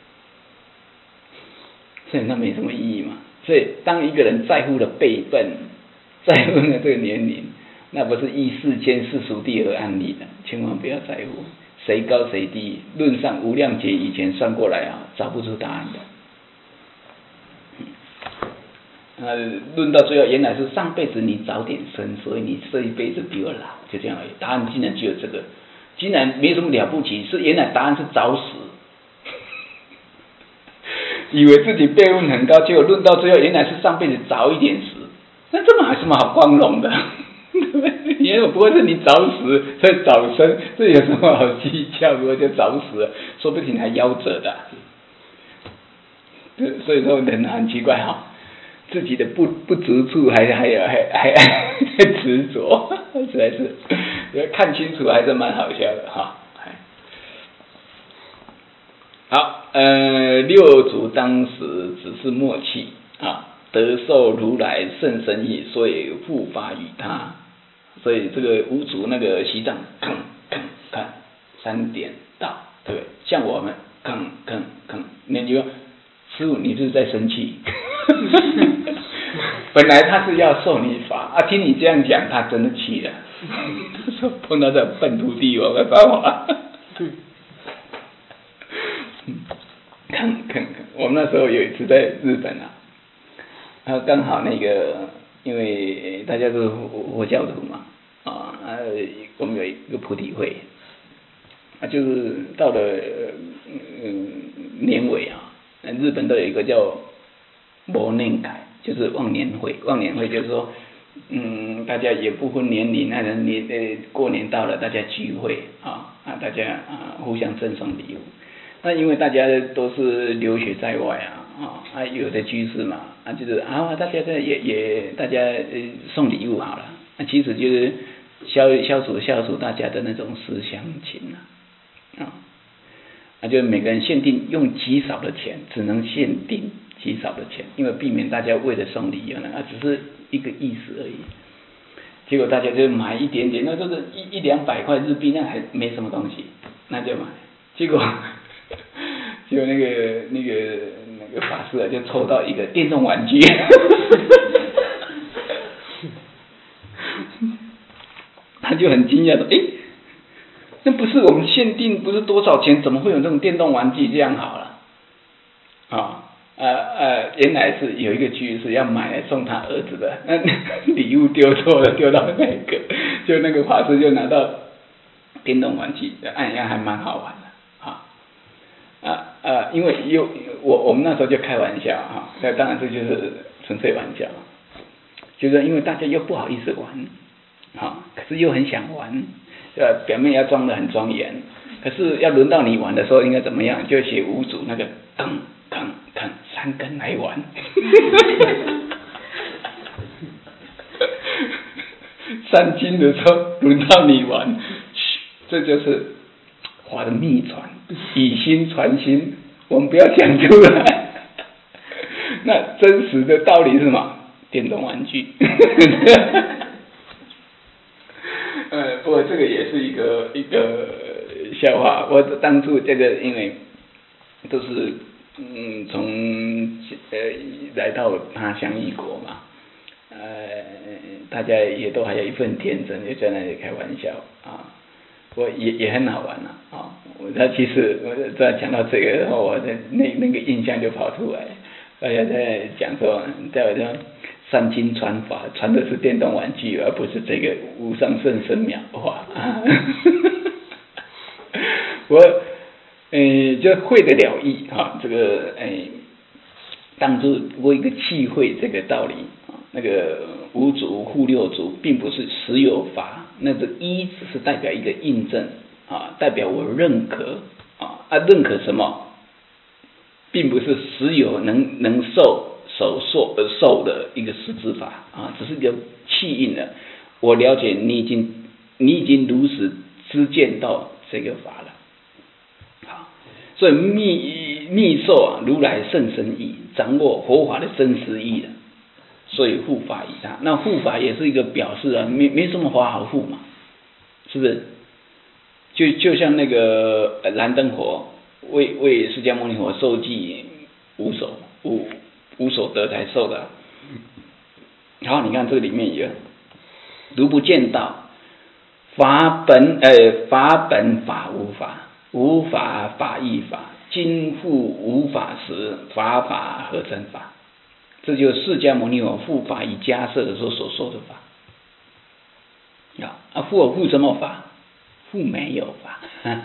所以那没什么意义嘛。所以当一个人在乎的辈分，在乎的这个年龄，那不是依世间世俗谛而安立的，千万不要在乎谁高谁低。论上无量劫以前算过来啊，找不出答案的。呃，论到最后，原来是上辈子你早点生，所以你这一辈子比我老，就这样而已。答案竟然只有这个，竟然没什么了不起，是原来答案是早死。以为自己辈分很高，结果论到最后，原来是上辈子早一点死。那这么还有什么好光荣的？因为不过是你早死，所以早生，这有什么好计较？如果就早死了，说不定还夭折的。所以说人很奇怪哈、哦，自己的不不足处还还有还还还执着，实在是看清楚还是蛮好笑的哈。好，呃，六祖当时只是默契啊，得受如来甚深意，所以护法于他。所以这个五祖那个西藏，吭吭吭三点到，对不对？像我们吭吭吭，你就师父，你是在生气？本来他是要受你法啊，听你这样讲，他真的气了。说碰到这笨徒弟，我没办法。看看看，我们们那时候有一次在日本啊，然后刚好那个因为大家都是佛教徒嘛，啊，我们有一个菩提会，啊，就是到了嗯年尾啊，日本都有一个叫忘年会，就是忘年会，忘年会就是说。嗯，大家也不分年龄，那人年呃过年到了，大家聚会啊啊，大家啊互相赠送礼物。那因为大家都是留学在外啊啊啊，有的居士嘛啊，就是啊大家在也也大家呃送礼物好了，那、啊、其实就是消消除消除大家的那种思乡情啊啊，啊就每个人限定用极少的钱，只能限定极少的钱，因为避免大家为了送礼物呢，啊只是一个意思而已。结果大家就买一点点，那就是一一两百块日币，那还没什么东西，那就买。结果，结果那个那个那个法师啊，就抽到一个电动玩具，他就很惊讶说：“哎，那不是我们限定，不是多少钱，怎么会有这种电动玩具？这样好了，啊、哦。”呃呃，原来是有一个居士要买来送他儿子的，那礼物丢错了，丢到那个，就那个法师就拿到电动玩具，按一按还蛮好玩的啊啊啊！因为又我我们那时候就开玩笑哈，那当然这就是纯粹玩笑，就是因为大家又不好意思玩，啊，可是又很想玩，呃，表面要装得很庄严，可是要轮到你玩的时候应该怎么样？就写五组那个噔。看看三根来玩，三斤的时候轮到你玩，这就是华的秘传，以心传心，我们不要讲出来。那真实的道理是什么？电动玩具。呃，不过这个也是一个一个笑话。我当初这个因为都是。嗯，从呃来到他乡异国嘛，呃，大家也都还有一份天真，就在那里开玩笑啊，我也也很好玩了啊。我他其实我在讲到这个，然后我的那那个印象就跑出来，大家在讲说，在我说三经传法，传的是电动玩具，而不是这个无上甚深妙法。啊、我。呃，就会得了意啊，这个哎，当作我一个契会这个道理啊，那个五祖护六祖，并不是实有法，那个一只是代表一个印证啊，代表我认可啊，啊认可什么，并不是实有能能受手受而受的一个实质法啊，只是一个契印的，我了解你已经你已经如实知见到这个法了。所以密密受啊，如来甚深意，掌握佛法的真实意的，所以护法以他。那护法也是一个表示啊，没没什么法好护嘛，是不是？就就像那个燃灯佛为为释迦牟尼佛受记无所无无所得才受的。好，你看这里面有如不见道，法本呃法本法无法。无法法亦法，今复无法时，法法合成法。这就是释迦牟尼佛护法以迦叶的时候所说的法。啊，护我护什么法？护没有法。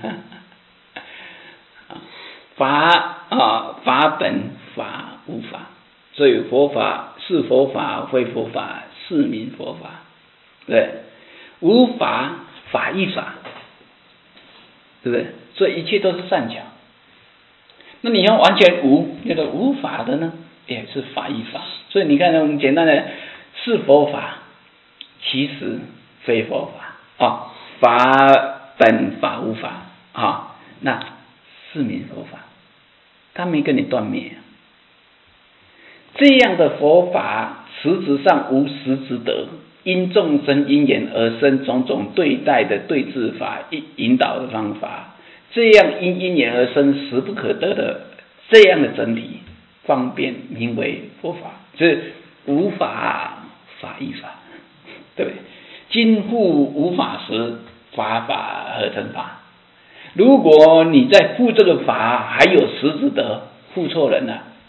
法啊，法本法无法，所以佛法是佛法，非佛法是名佛法。对，无法法亦法，对不对？所以一切都是善巧。那你要完全无那个无法的呢，也是法亦法。所以你看，我们简单的是佛法，其实非佛法啊、哦。法本法无法啊、哦，那是名佛法，他没跟你断灭。这样的佛法实质上无实质德，因众生因缘而生种种对待的对治法、引导的方法。这样因因缘而生实不可得的这样的整体方便名为佛法，这无法法亦法，对不对？今复无法时，法法合成法。如果你在护这个法还有实质的护错人了，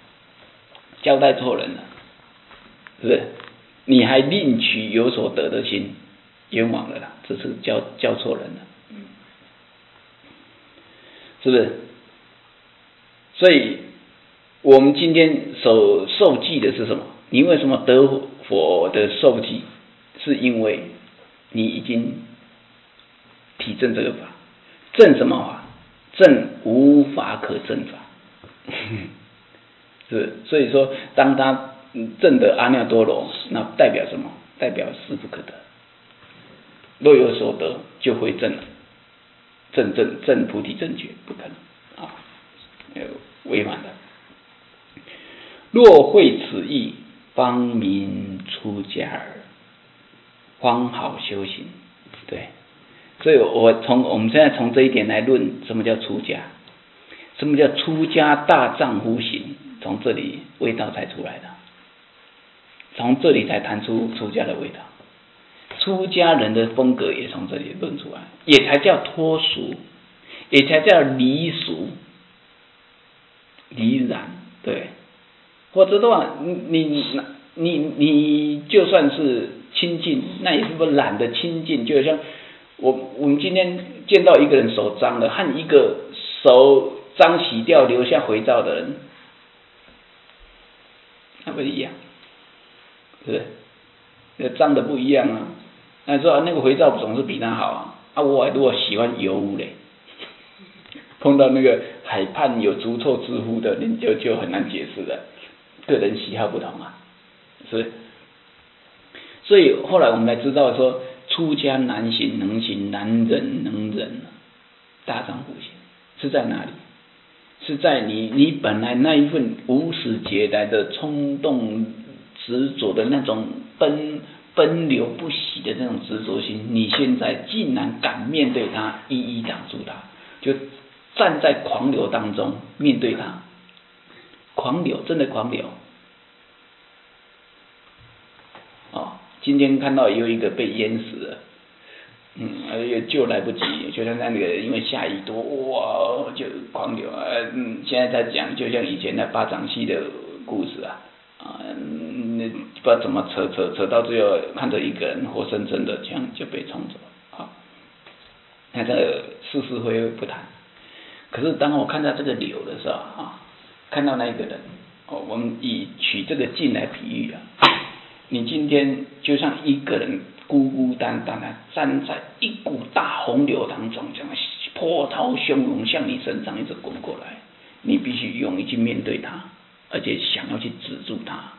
交代错人了，是不是？你还另取有所得的心，冤枉了啦，这是交交错人了，是不是？所以我们今天所受记的是什么？你为什么得佛的受记？是因为你已经体证这个法，证什么法？证无法可证法。是，所以说，当他证得阿耨多罗，那代表什么？代表势不可得。若有所得，就会证了，证证证菩提正觉，不可能啊，违反的。若会此意，方名出家耳，方好修行。对，所以我从我们现在从这一点来论，什么叫出家？什么叫出家大丈夫行？从这里味道才出来的，从这里才谈出出家的味道。出家人的风格也从这里论出来，也才叫脱俗，也才叫离俗、离染。对，否则的话，你你你你就算是清净，那也是不懒得清净。就像我我们今天见到一个人手脏了，和一个手脏洗掉留下肥皂的人，那不一样，是不是？那脏的不一样啊。那说那个肥皂总是比他好啊。啊，我如果喜欢油污嘞，碰到那个海畔有足臭之夫的，你就就很难解释了。个人喜好不同啊，是不是？所以后来我们才知道说，出家难行能行，难忍能忍，大丈夫行是在哪里？是在你你本来那一份无始劫来的冲动执着的那种奔奔流不息的那种执着心，你现在竟然敢面对它，一一挡住它，就站在狂流当中面对它，狂流真的狂流。哦，今天看到有一个被淹死了，嗯，而救来不及，就像那个因为下雨多，哇，就狂流啊，嗯，现在在讲，就像以前的巴掌溪的故事啊，啊，嗯，不知道怎么扯扯扯到最后，看着一个人活生生的这样就被冲走啊，那这个是是非非不谈，可是当我看到这个流的时候啊，看到那个人，哦，我们以取这个镜来比喻啊。你今天就像一个人孤孤单单的站在一股大洪流当中，这样波涛汹涌向你身上一直滚过来，你必须勇于去面对它，而且想要去止住它，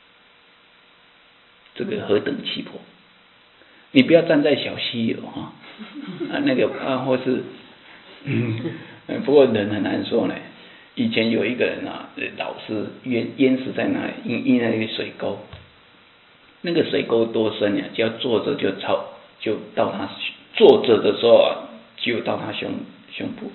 这个何等气魄！你不要站在小溪流哈，啊那个啊或是，嗯，不过人很难说呢。以前有一个人啊，老师淹淹死在那里，因因那个水沟。那个水沟多深呀？只要坐着就超，就到他坐着的时候啊，就到他胸胸部，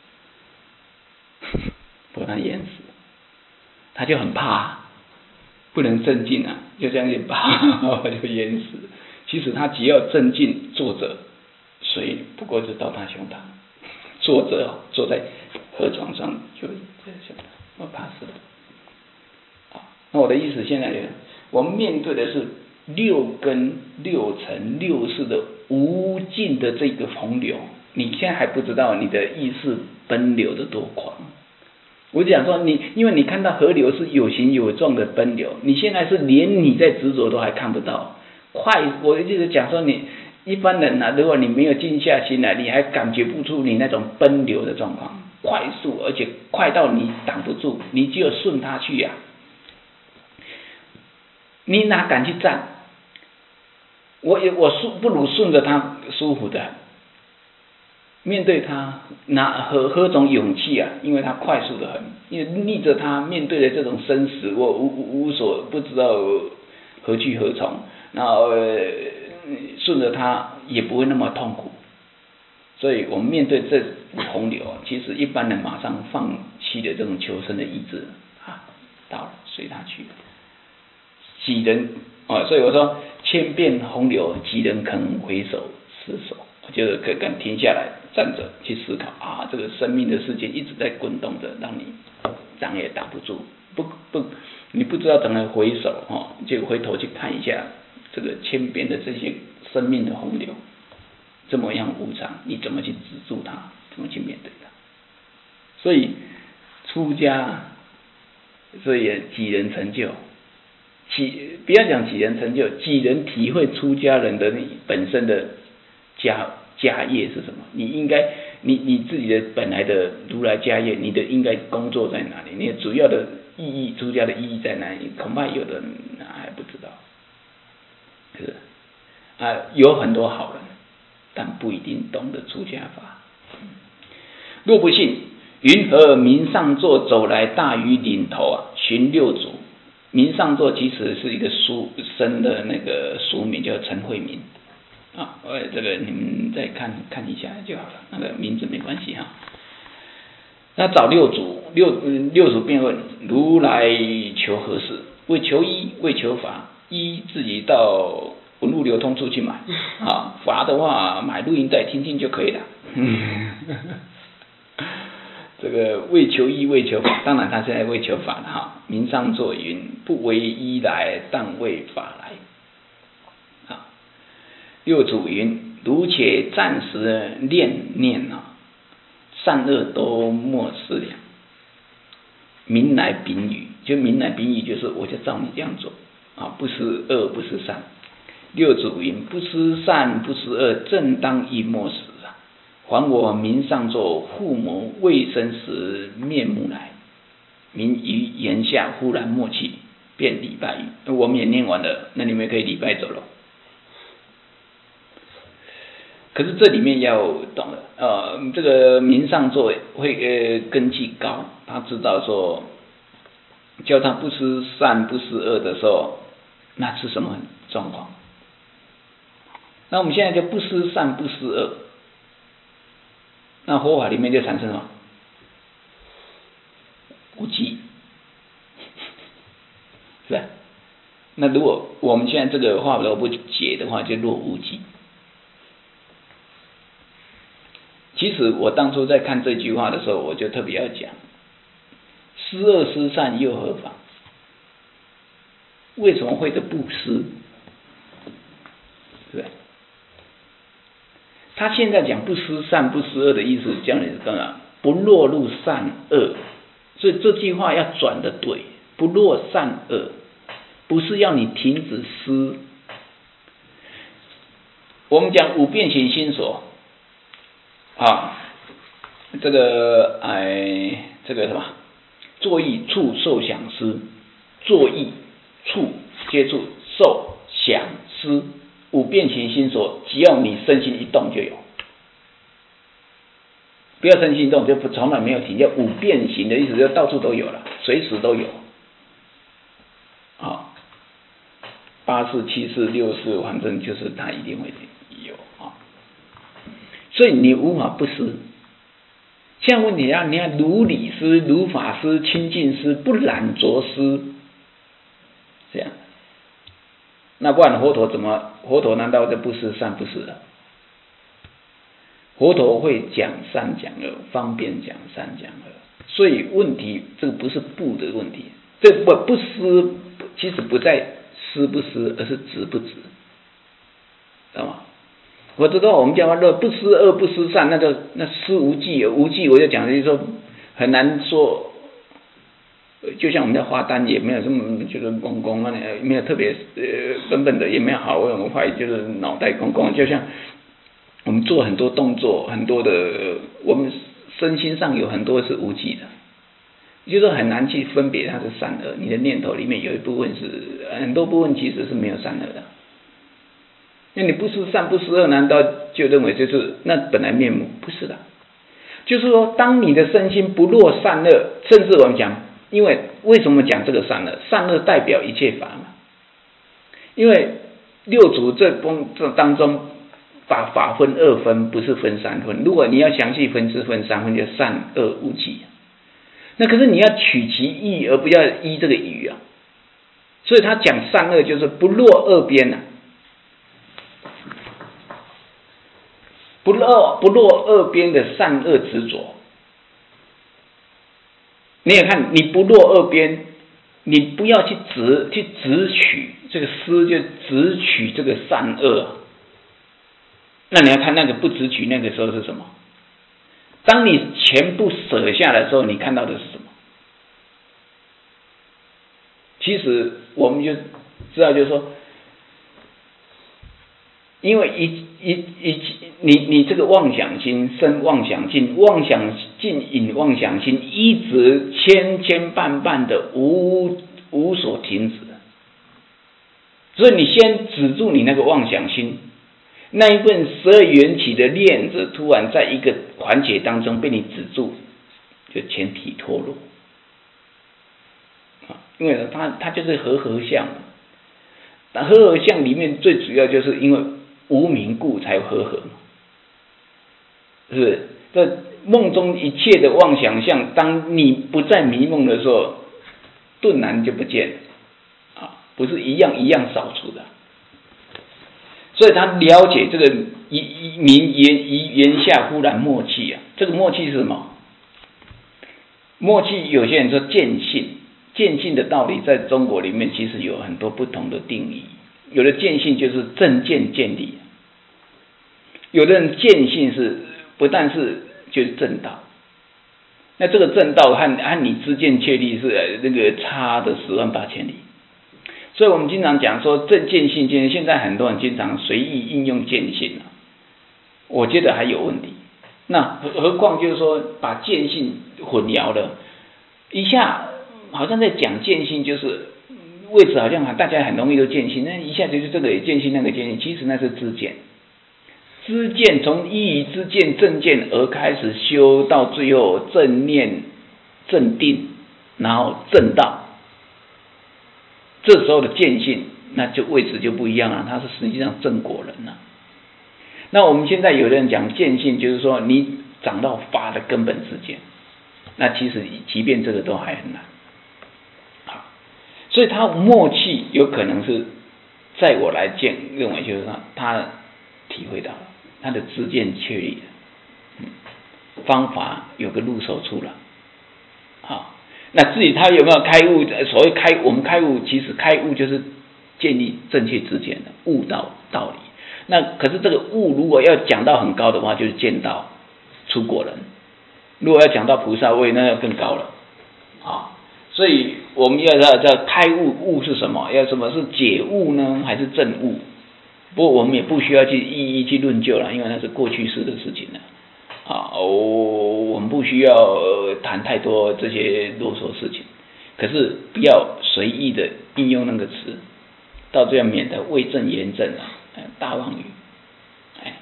把他淹死。他就很怕，不能镇静啊，就这样一怕就淹死。其实他只要镇静坐着，水不过就到他胸膛，坐着坐在河床上就这胸膛，我怕死了。那我的意思现在，我们面对的是六根、六尘、六识的无尽的这个洪流，你现在还不知道你的意识奔流的多狂。我讲说你，因为你看到河流是有形有状的奔流，你现在是连你在执着都还看不到。快，我一直讲说你一般人啊，如果你没有静下心来，你还感觉不出你那种奔流的状况，快速而且快到你挡不住，你只有顺它去呀、啊。你哪敢去站？我也我顺不如顺着他舒服的，面对他哪何何种勇气啊？因为他快速的很，因为逆着他面对的这种生死，我无无无所不知道何去何从，然后、呃、顺着他也不会那么痛苦。所以我们面对这洪流，其实一般人马上放弃了这种求生的意志啊，到了随他去了。几人啊？所以我说千变洪流，几人肯回首失手？就是可敢停下来站着去思考啊，这个生命的世界一直在滚动着，让你挡也挡不住， 不不，你不知道怎么回首哦，就回头去看一下这个千变的这些生命的洪流，这么样无常，你怎么去止住它？怎么去面对它？所以出家，所以几人成就，几不要讲几人成就，几人体会出家人的本身的家家业是什么？你应该，你你自己的本来的如来家业，你的应该工作在哪里？你的主要的意义，出家的意义在哪里？恐怕有的人还不知道，是啊，有很多好人，但不一定懂得出家法。若不信，云何明上座走来大于岭头啊？寻六祖。明上座其实是一个书生的那个俗名，叫陈慧明啊。呃，这个你们再看看一下就好了，那个名字没关系哈。那找六祖，六六祖便问如来求何事？为求医，为求法。医自己到文物流通处去买啊，法的话买录音带听听就可以了。这个为求医为求法，当然他现在为求法了哈。明上座云：不为医来，但为法来。啊，六祖云：如且暂时念念啊，善恶都莫思量。明来秉语，就明来秉语就是我就照你这样做啊，不思恶不思善。六祖云：不思善不思恶，正当亦莫死。还我明上座护摩未生时面目来。明于言下忽然默契，便礼拜语。我们也念完了，那你们可以礼拜走了。可是这里面要懂了，呃，这个明上座会呃根基高，他知道说，叫他不思善不思恶的时候，那是什么状况？那我们现在就不思善不思恶。那佛法里面就产生什么？无记，是吧？那如果我们现在这个话如果不解的话，就落无记。其实我当初在看这句话的时候，我就特别要讲：思恶思善又何妨？为什么会是不思？对不对？他现在讲不思善不思恶的意思，讲的是干嘛？不落入善恶。所以这句话要转的对，不落善恶，不是要你停止思。我们讲五遍行心所啊，这个哎，这个什么？作意触受想思，作意触接触受想思，五遍行心所，只要你身心一动就有。不要身心动，就从来没有停。叫五遍行的意思，就到处都有了，随时都有。啊，八四、七四、六四，反正就是它一定会有啊。所以你无法不思。现在问题啊，你看如理思、如法思、清净思、不染着思，这样。那不然佛陀怎么？佛陀难道就不思善不思恶？佛陀会讲善讲恶，方便讲善讲恶，所以问题这个不是不的问题，这不不思其实不在思不思，而是执不执，知道吗？我知道我们讲完了不思恶不思善，那就那思无记，无记我就讲就是说很难说，就像我们的花旦也没有这么就是公公啊，没有特别呃笨笨的，也没有好我们坏，就是脑袋公公，就像。我们做很多动作，很多的，我们身心上有很多是无记的，也就是很难去分别它是善恶。你的念头里面有一部分是，很多部分其实是没有善恶的。那你不是善不是恶，难道就认为就是那本来面目？不是的，就是说，当你的身心不落善恶，甚至我们讲，因为为什么讲这个善恶？善恶代表一切法嘛。因为六祖这功这当中。把法分二分，不是分三分。如果你要详细分，是分三分，就善恶无记。那可是你要取其意，而不要依这个语啊。所以他讲善恶就是不落二边呐、啊，不落不落二边的善恶执着。你也看，你不落二边， 你不要去直去直取这个思，就直取这个善恶。那你要看那个不直取那个时候是什么？当你全部舍下的时候，你看到的是什么？其实我们就知道，就是说，因为一一一你你这个妄想心生妄想境，妄想境引妄想心，一直千千万万的无无所停止。所以你先止住你那个妄想心，那一份十二缘起的链子突然在一个环节当中被你止住，就全体脱落。因为它它就是和合相，那和合相里面最主要就是因为无明故才和合，是不是？这梦中一切的妄想相，当你不再迷梦的时候，顿然就不见了，啊，不是一样一样扫除的。所以他了解这个一名言一言下忽然默契啊，这个默契是什么？默契有些人说见性。见性的道理在中国里面其实有很多不同的定义，有的见性就是正见见理，有的人见性是不但是就是正道，那这个正道和和你知见确立是那个差的十万八千里，所以我们经常讲说正见性见，现在很多人经常随意应用见性啊，我觉得还有问题。那何况就是说把见性混淆了，一下。好像在讲见性，就是位置好像大家很容易都见性，那一下就是这个也见性，那个见性，其实那是知见。知见从依于知见正见而开始修，到最后正念、正定，然后正道。这时候的见性，那就位置就不一样了，他是实际上正果人了。那我们现在有人讲见性，就是说你长到法的根本之见，那其实即便这个都还很难。所以他默契有可能是，在我来见认为就是他他体会到了，他的知见确立了，嗯，方法有个入手处了，好，那至于他有没有开悟，所谓开我们开悟，其实开悟就是建立正确知见的悟道道理。那可是这个悟如果要讲到很高的话，就是见到出果人；如果要讲到菩萨位，那要更高了，啊。所以我们要知道开悟，悟是什么？要什么是解悟呢？还是正悟？不过我们也不需要去一一去论究了，因为那是过去式的事情了。啊，我们不需要谈太多这些啰嗦事情。可是不要随意的应用那个词，到这样免得为正言正啊，大妄语。哎，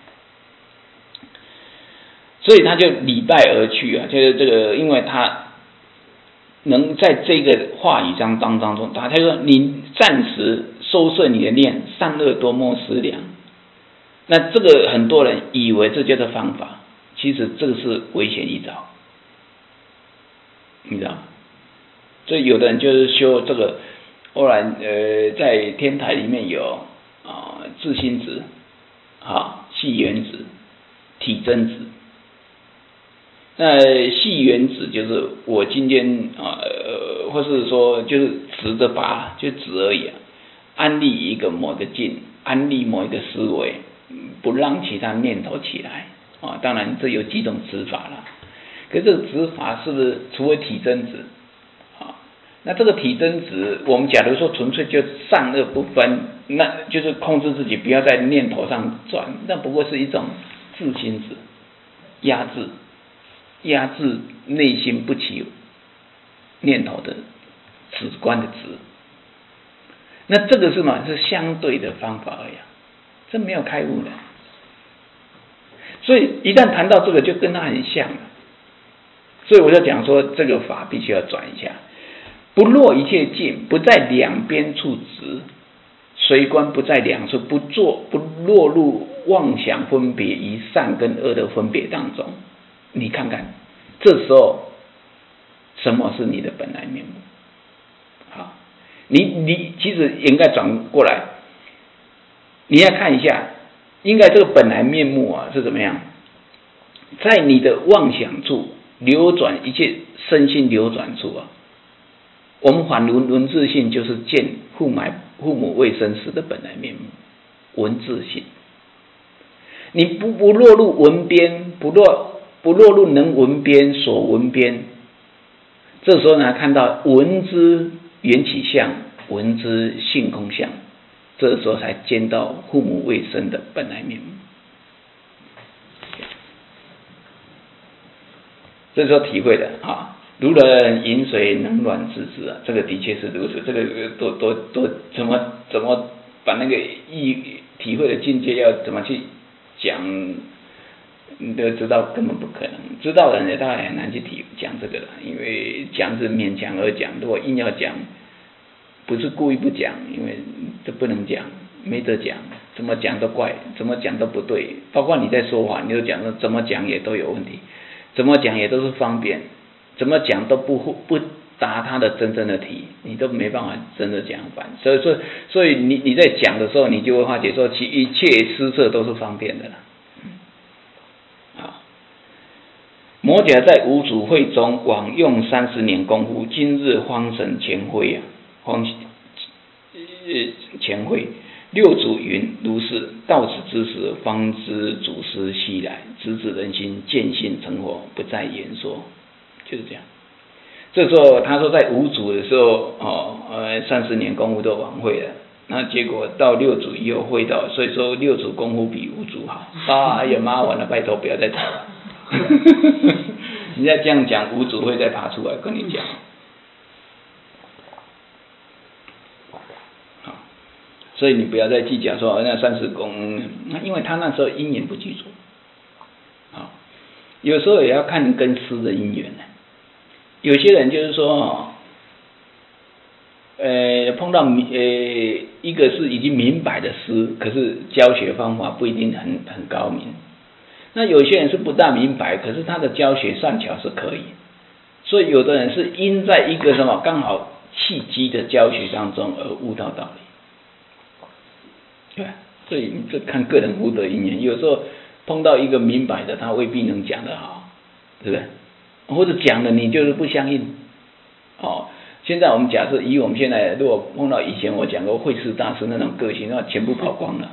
所以他就礼拜而去啊，就是这个，因为他。能在这个话语章当当中，他他说你暂时收摄你的念，善恶多莫思量。那这个很多人以为这叫做方法，其实这个是危险一招，你知道吗？所以有的人就是修这个，后来呃在天台里面有啊自心子、啊细原子、体真子。那细原子就是我今天啊呃，或是说就是直着拔，就直而已啊。安立一个某个境，安立某一个思维，不让其他念头起来啊。当然这有几种指法了，可是这个指法是不是除了体真子啊？那这个体真子，我们假如说纯粹就善恶不分，那就是控制自己不要在念头上转，那不过是一种自心子压制。压制内心不起念头的止观的止，那这个是嘛？是相对的方法而已，这没有开悟的。所以一旦谈到这个，就跟他很像了。所以我就讲说，这个法必须要转一下，不落一切境，不在两边处执，随观不在两处，不做不落入妄想分别于善跟恶的分别当中。你看看，这时候什么是你的本来面目？好，你你其实应该转过来，你要看一下，应该这个本来面目啊是怎么样？在你的妄想处流转一切身心流转处啊， 我们反文文字性就是见父买父母未生时的本来面目，文字性。你不不落入文边，不落不落入能文边所文边，这时候呢，看到文之缘起相，文之性空相，这时候才见到父母未生的本来面目。这时候体会的啊，如人饮水冷暖自知啊，这个的确是如此。这个多多多怎么怎么把那个意体会的境界要怎么去讲，你都知道根本不可能。知道的人当然很难去体讲这个了，因为讲是勉强而讲，如果硬要讲，不是故意不讲，因为这不能讲，没得讲，怎么讲都怪，怎么讲都不对。包括你在说话，你就讲说怎么讲也都有问题。怎么讲也都是方便，怎么讲都不不答他的真正的题，你都没办法真的讲完。所以说，所以你你在讲的时候，你就会发觉说，其一切施设都是方便的了。好，摩羯在五祖会中枉用三十年功夫，今日方神前会啊，方前会。六祖云：如是，到此之时，方知祖师西来，直指人心，见性成佛，不再言说。就是这样。这时候他说，在五祖的时候，哦，呃，三十年功夫都完会了，那结果到六祖以后会到，所以说六祖功夫比五祖好。啊，哎呀妈，完了，拜托不要再吵了。你再这样讲，五祖会再爬出来跟你讲。所以你不要再计较说那三十功，因为他那时候因缘不具足，好，有时候也要看跟师的因缘呢。有些人就是说，呃，碰到呃一个是已经明白的师，可是教学方法不一定很很高明。那有些人是不大明白，可是他的教学善巧是可以。所以有的人是因在一个什么刚好契机的教学当中而悟到道理。对，所以这看个人福德因缘，有时候碰到一个明白的，他未必能讲得好，对不对？或者讲了你就是不相应。哦，现在我们假设以我们现在如果碰到以前我讲过慧师大师那种个性，那全部跑光了。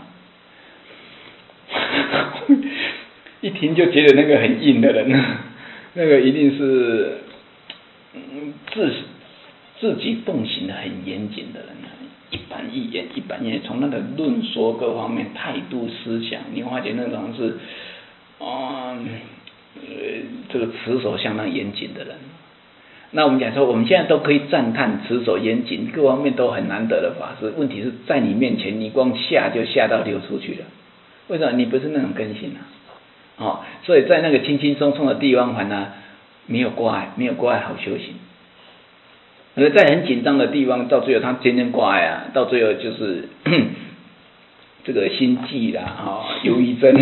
一听就觉得那个很硬的人，那个一定是自自己奉行的很严谨的人。一板一眼，一板一眼，从他的论说各方面态度思想，你会发觉那种是，嗯，呃，这个持守相当严谨的人。那我们讲说，我们现在都可以赞叹持守严谨，各方面都很难得的法师。问题是在你面前，你光下就下到流出去了。为什么？你不是那种根性啊，哦，所以在那个轻轻松松的地方，反而没有挂碍，没有挂碍好修行。而在很紧张的地方，到最后他天天挂碍啊，到最后就是这个心悸啦，啊、哦，忧郁症，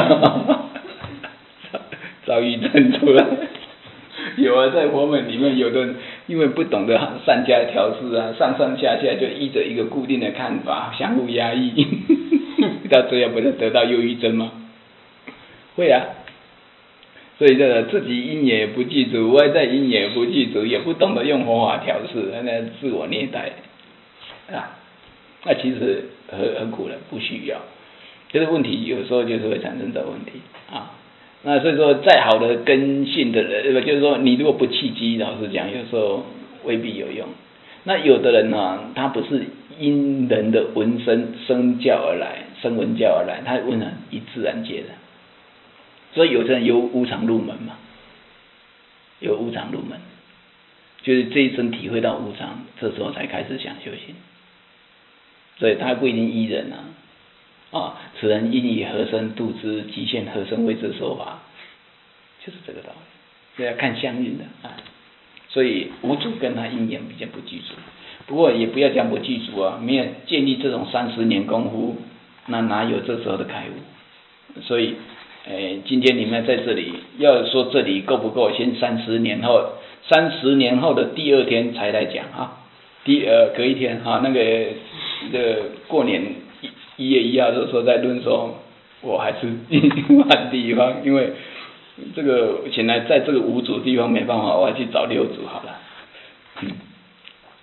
躁郁症出来。有啊，在佛门里面，有的人因为不懂得善加调试啊，上上下下就依着一个固定的看法，相互压抑，到最后不是得到忧郁症吗？会啊。所以这个自己因也不具足，外在因也不具足，也不懂得用佛法调试，那自我虐待啊，那其实很很苦的，不需要。这个问题有时候就是会产生这个问题啊。那所以说，再好的根性的人，就是说你如果不契机，老实讲，有时候未必有用。那有的人呢、啊，他不是因人的闻声声教而来，声闻教而来，他闻很以自然界的。所以有的人有无常入门嘛，有无常入门，就是这一生体会到无常，这时候才开始想修行。所以他不一定依人啊，啊，此人因以何身度之，极限何身为之说法，就是这个道理。所以要看相应的啊。所以无主跟他因缘比较不具足，不过也不要讲不具足啊，没有建立这种三十年功夫，那哪有这时候的开悟？所以。哎，今天你们在这里，要说这里够不够？先三十年后，三十年后的第二天才来讲啊。第呃隔一天啊，那个这个过年一一月一号的时候在论说，我还是换地方，因为这个显然在这个五组地方没办法，我要去找六组好了。嗯，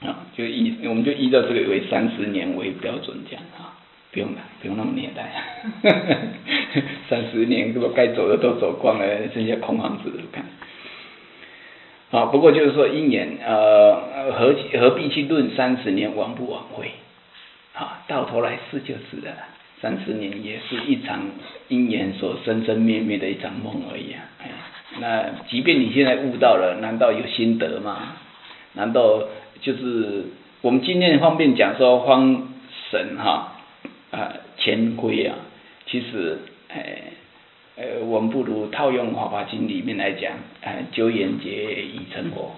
啊，就依我们就依照这个为三十年为标准这样啊，不用了，不用那么虐待，三十年如果该走的都走光了，剩下空房子看。好，不过就是说因缘，呃，何何必去论三十年枉不枉费？啊，到头来是就是了，三十年也是一场因缘所生生灭灭的一场梦而已啊。哎，那即便你现在悟到了，难道有心得吗？难道就是我们今天方便讲说方神哈啊乾灰啊，其实哎。呃，我们不如套用《法华经》里面来讲，呃，九眼劫已成佛。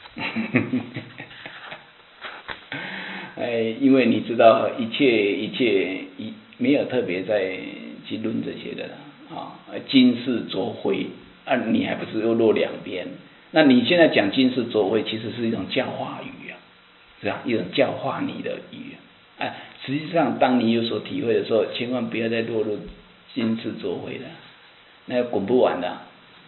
哎，因为你知道一切一切一没有特别在去论这些的啊，今世着灰啊，你还不是又落两边？那你现在讲今世着灰，其实是一种教化语啊，是吧？一种教化你的语啊。哎，实际上当你有所体会的时候，千万不要再落入今世着灰了。那滚不完的。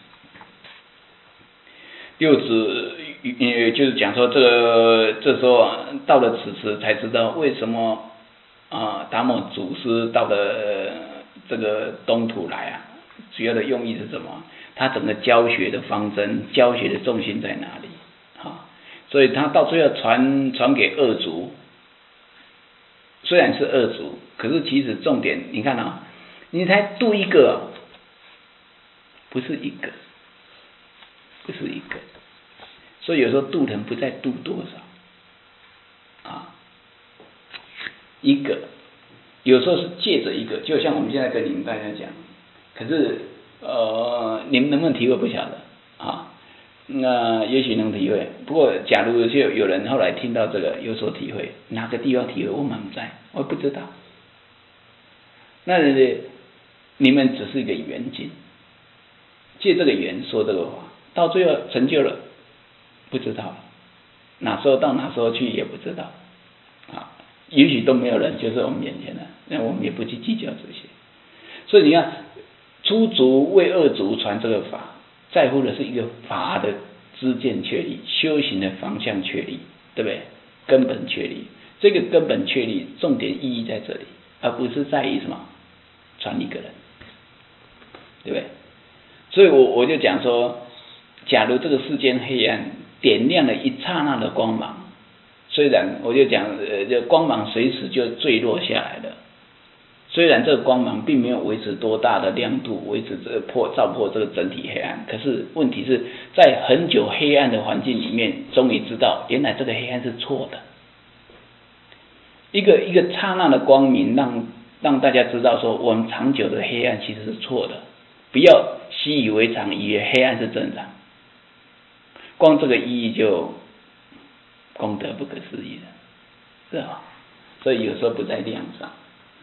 六祖呃就是讲说，这个这时候到了此时才知道为什么啊达摩祖师到了这个东土来啊，主要的用意是什么？他整个教学的方针、教学的重心在哪里？啊，所以他到最后传传给二祖，虽然是二祖，可是其实重点你看啊，你才度一个。不是一个，不是一个，所以有时候度人不在度多少啊，一个，有时候是借着一个，就像我们现在跟你们大家讲，可是呃，你们能不能体会不晓得啊？那也许能体会，不过假如就有人后来听到这个有所体会，哪个地方体会我们不在，我不知道，那你们只是一个缘境。借这个缘说这个话，到最后成就了，不知道哪时候到哪时候去也不知道啊，也许都没有人就在我们眼前了，那我们也不去计较这些。所以你看，初祖为二祖传这个法，在乎的是一个法的知见确立，修行的方向确立，对不对？根本确立，这个根本确立，重点意义在这里，而不是在于什么传一个人，对不对？所以我我就讲说，假如这个世间黑暗点亮了一刹那的光芒，虽然我就讲呃，这光芒随时就坠落下来了，虽然这个光芒并没有维持多大的亮度，维持这个破照破这个整体黑暗，可是问题是在很久黑暗的环境里面，终于知道原来这个黑暗是错的，一个一个刹那的光明让让大家知道说，我们长久的黑暗其实是错的，不要习以为常，以为黑暗是正常，光这个意义就功德不可思议了，是吧？所以有时候不在量上。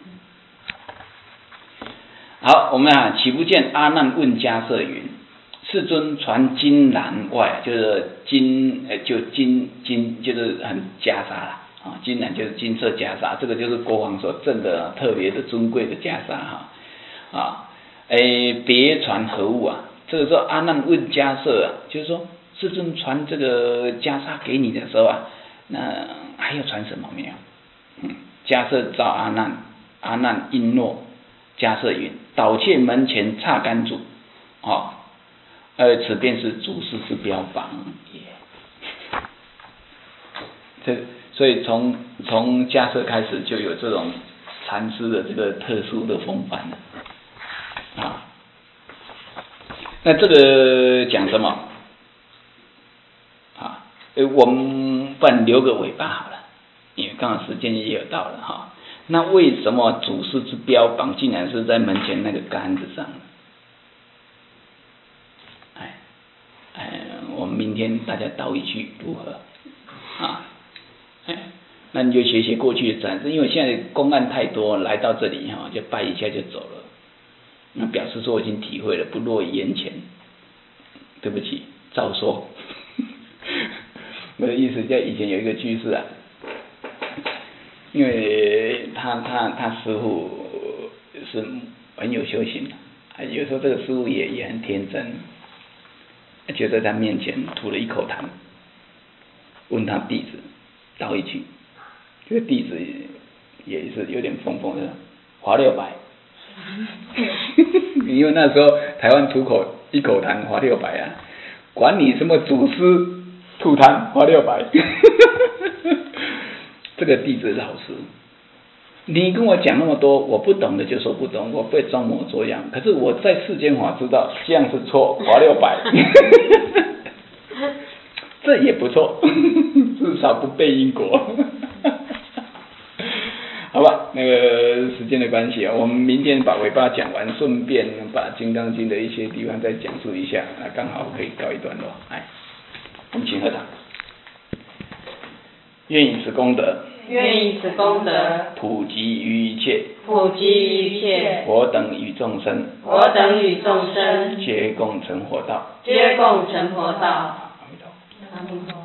好，我们啊，岂不见阿难问迦叶云：世尊传金兰外，就是金呃，就金金就是很袈裟啦啊，金兰就是金色袈裟，这个就是国王所赠的特别的尊贵的袈裟哈啊。诶，别传何物啊？这个时候阿难问迦叶啊，就是说世尊传这个袈裟给你的时候啊，那还要传什么没有？嗯，迦叶召阿难，阿难应诺，迦叶云：倒切门前擦干主，哦，呃，此便是祖师之标榜也。这所以从从迦叶开始就有这种禅师的这个特殊的风范了。啊，那这个讲什么？啊，我们不然留个尾巴好了，因为刚好时间也有到了哈。那为什么祖师之标榜竟然是在门前那个杆子上？哎哎，我们明天大家道一句如何？啊，哎，那你就学学过去的禅师，因为现在公案太多，来到这里哈，就拜一下就走了。那表示说我已经体会了，不落于眼前。对不起，照说。我的意思，就以前有一个居士啊，因为他他他师父是很有修行的，有时候这个师父也也很天真，就在他面前吐了一口痰，问他弟子： 到一起。这个弟子也是有点疯疯的，划六百。因为那时候台湾出口一口痰划六百啊，管你什么祖师吐痰划六百。这个弟子老实，你跟我讲那么多，我不懂的就说不懂，我不会装模作样。可是我在世间法知道这样是错，划六百。这也不错，至少不背因果。好吧，那个时间的关系啊，我们明天把尾巴讲完，顺便把《金刚经》的一些地方再讲述一下，那刚好可以告一段落。哎，我们请合掌。愿以此功德， 愿以此功德普及于一切， 普及于一切我等与众生， 我等与众生皆共成佛道， 皆共成佛道。 阿弥陀佛。 阿弥陀佛。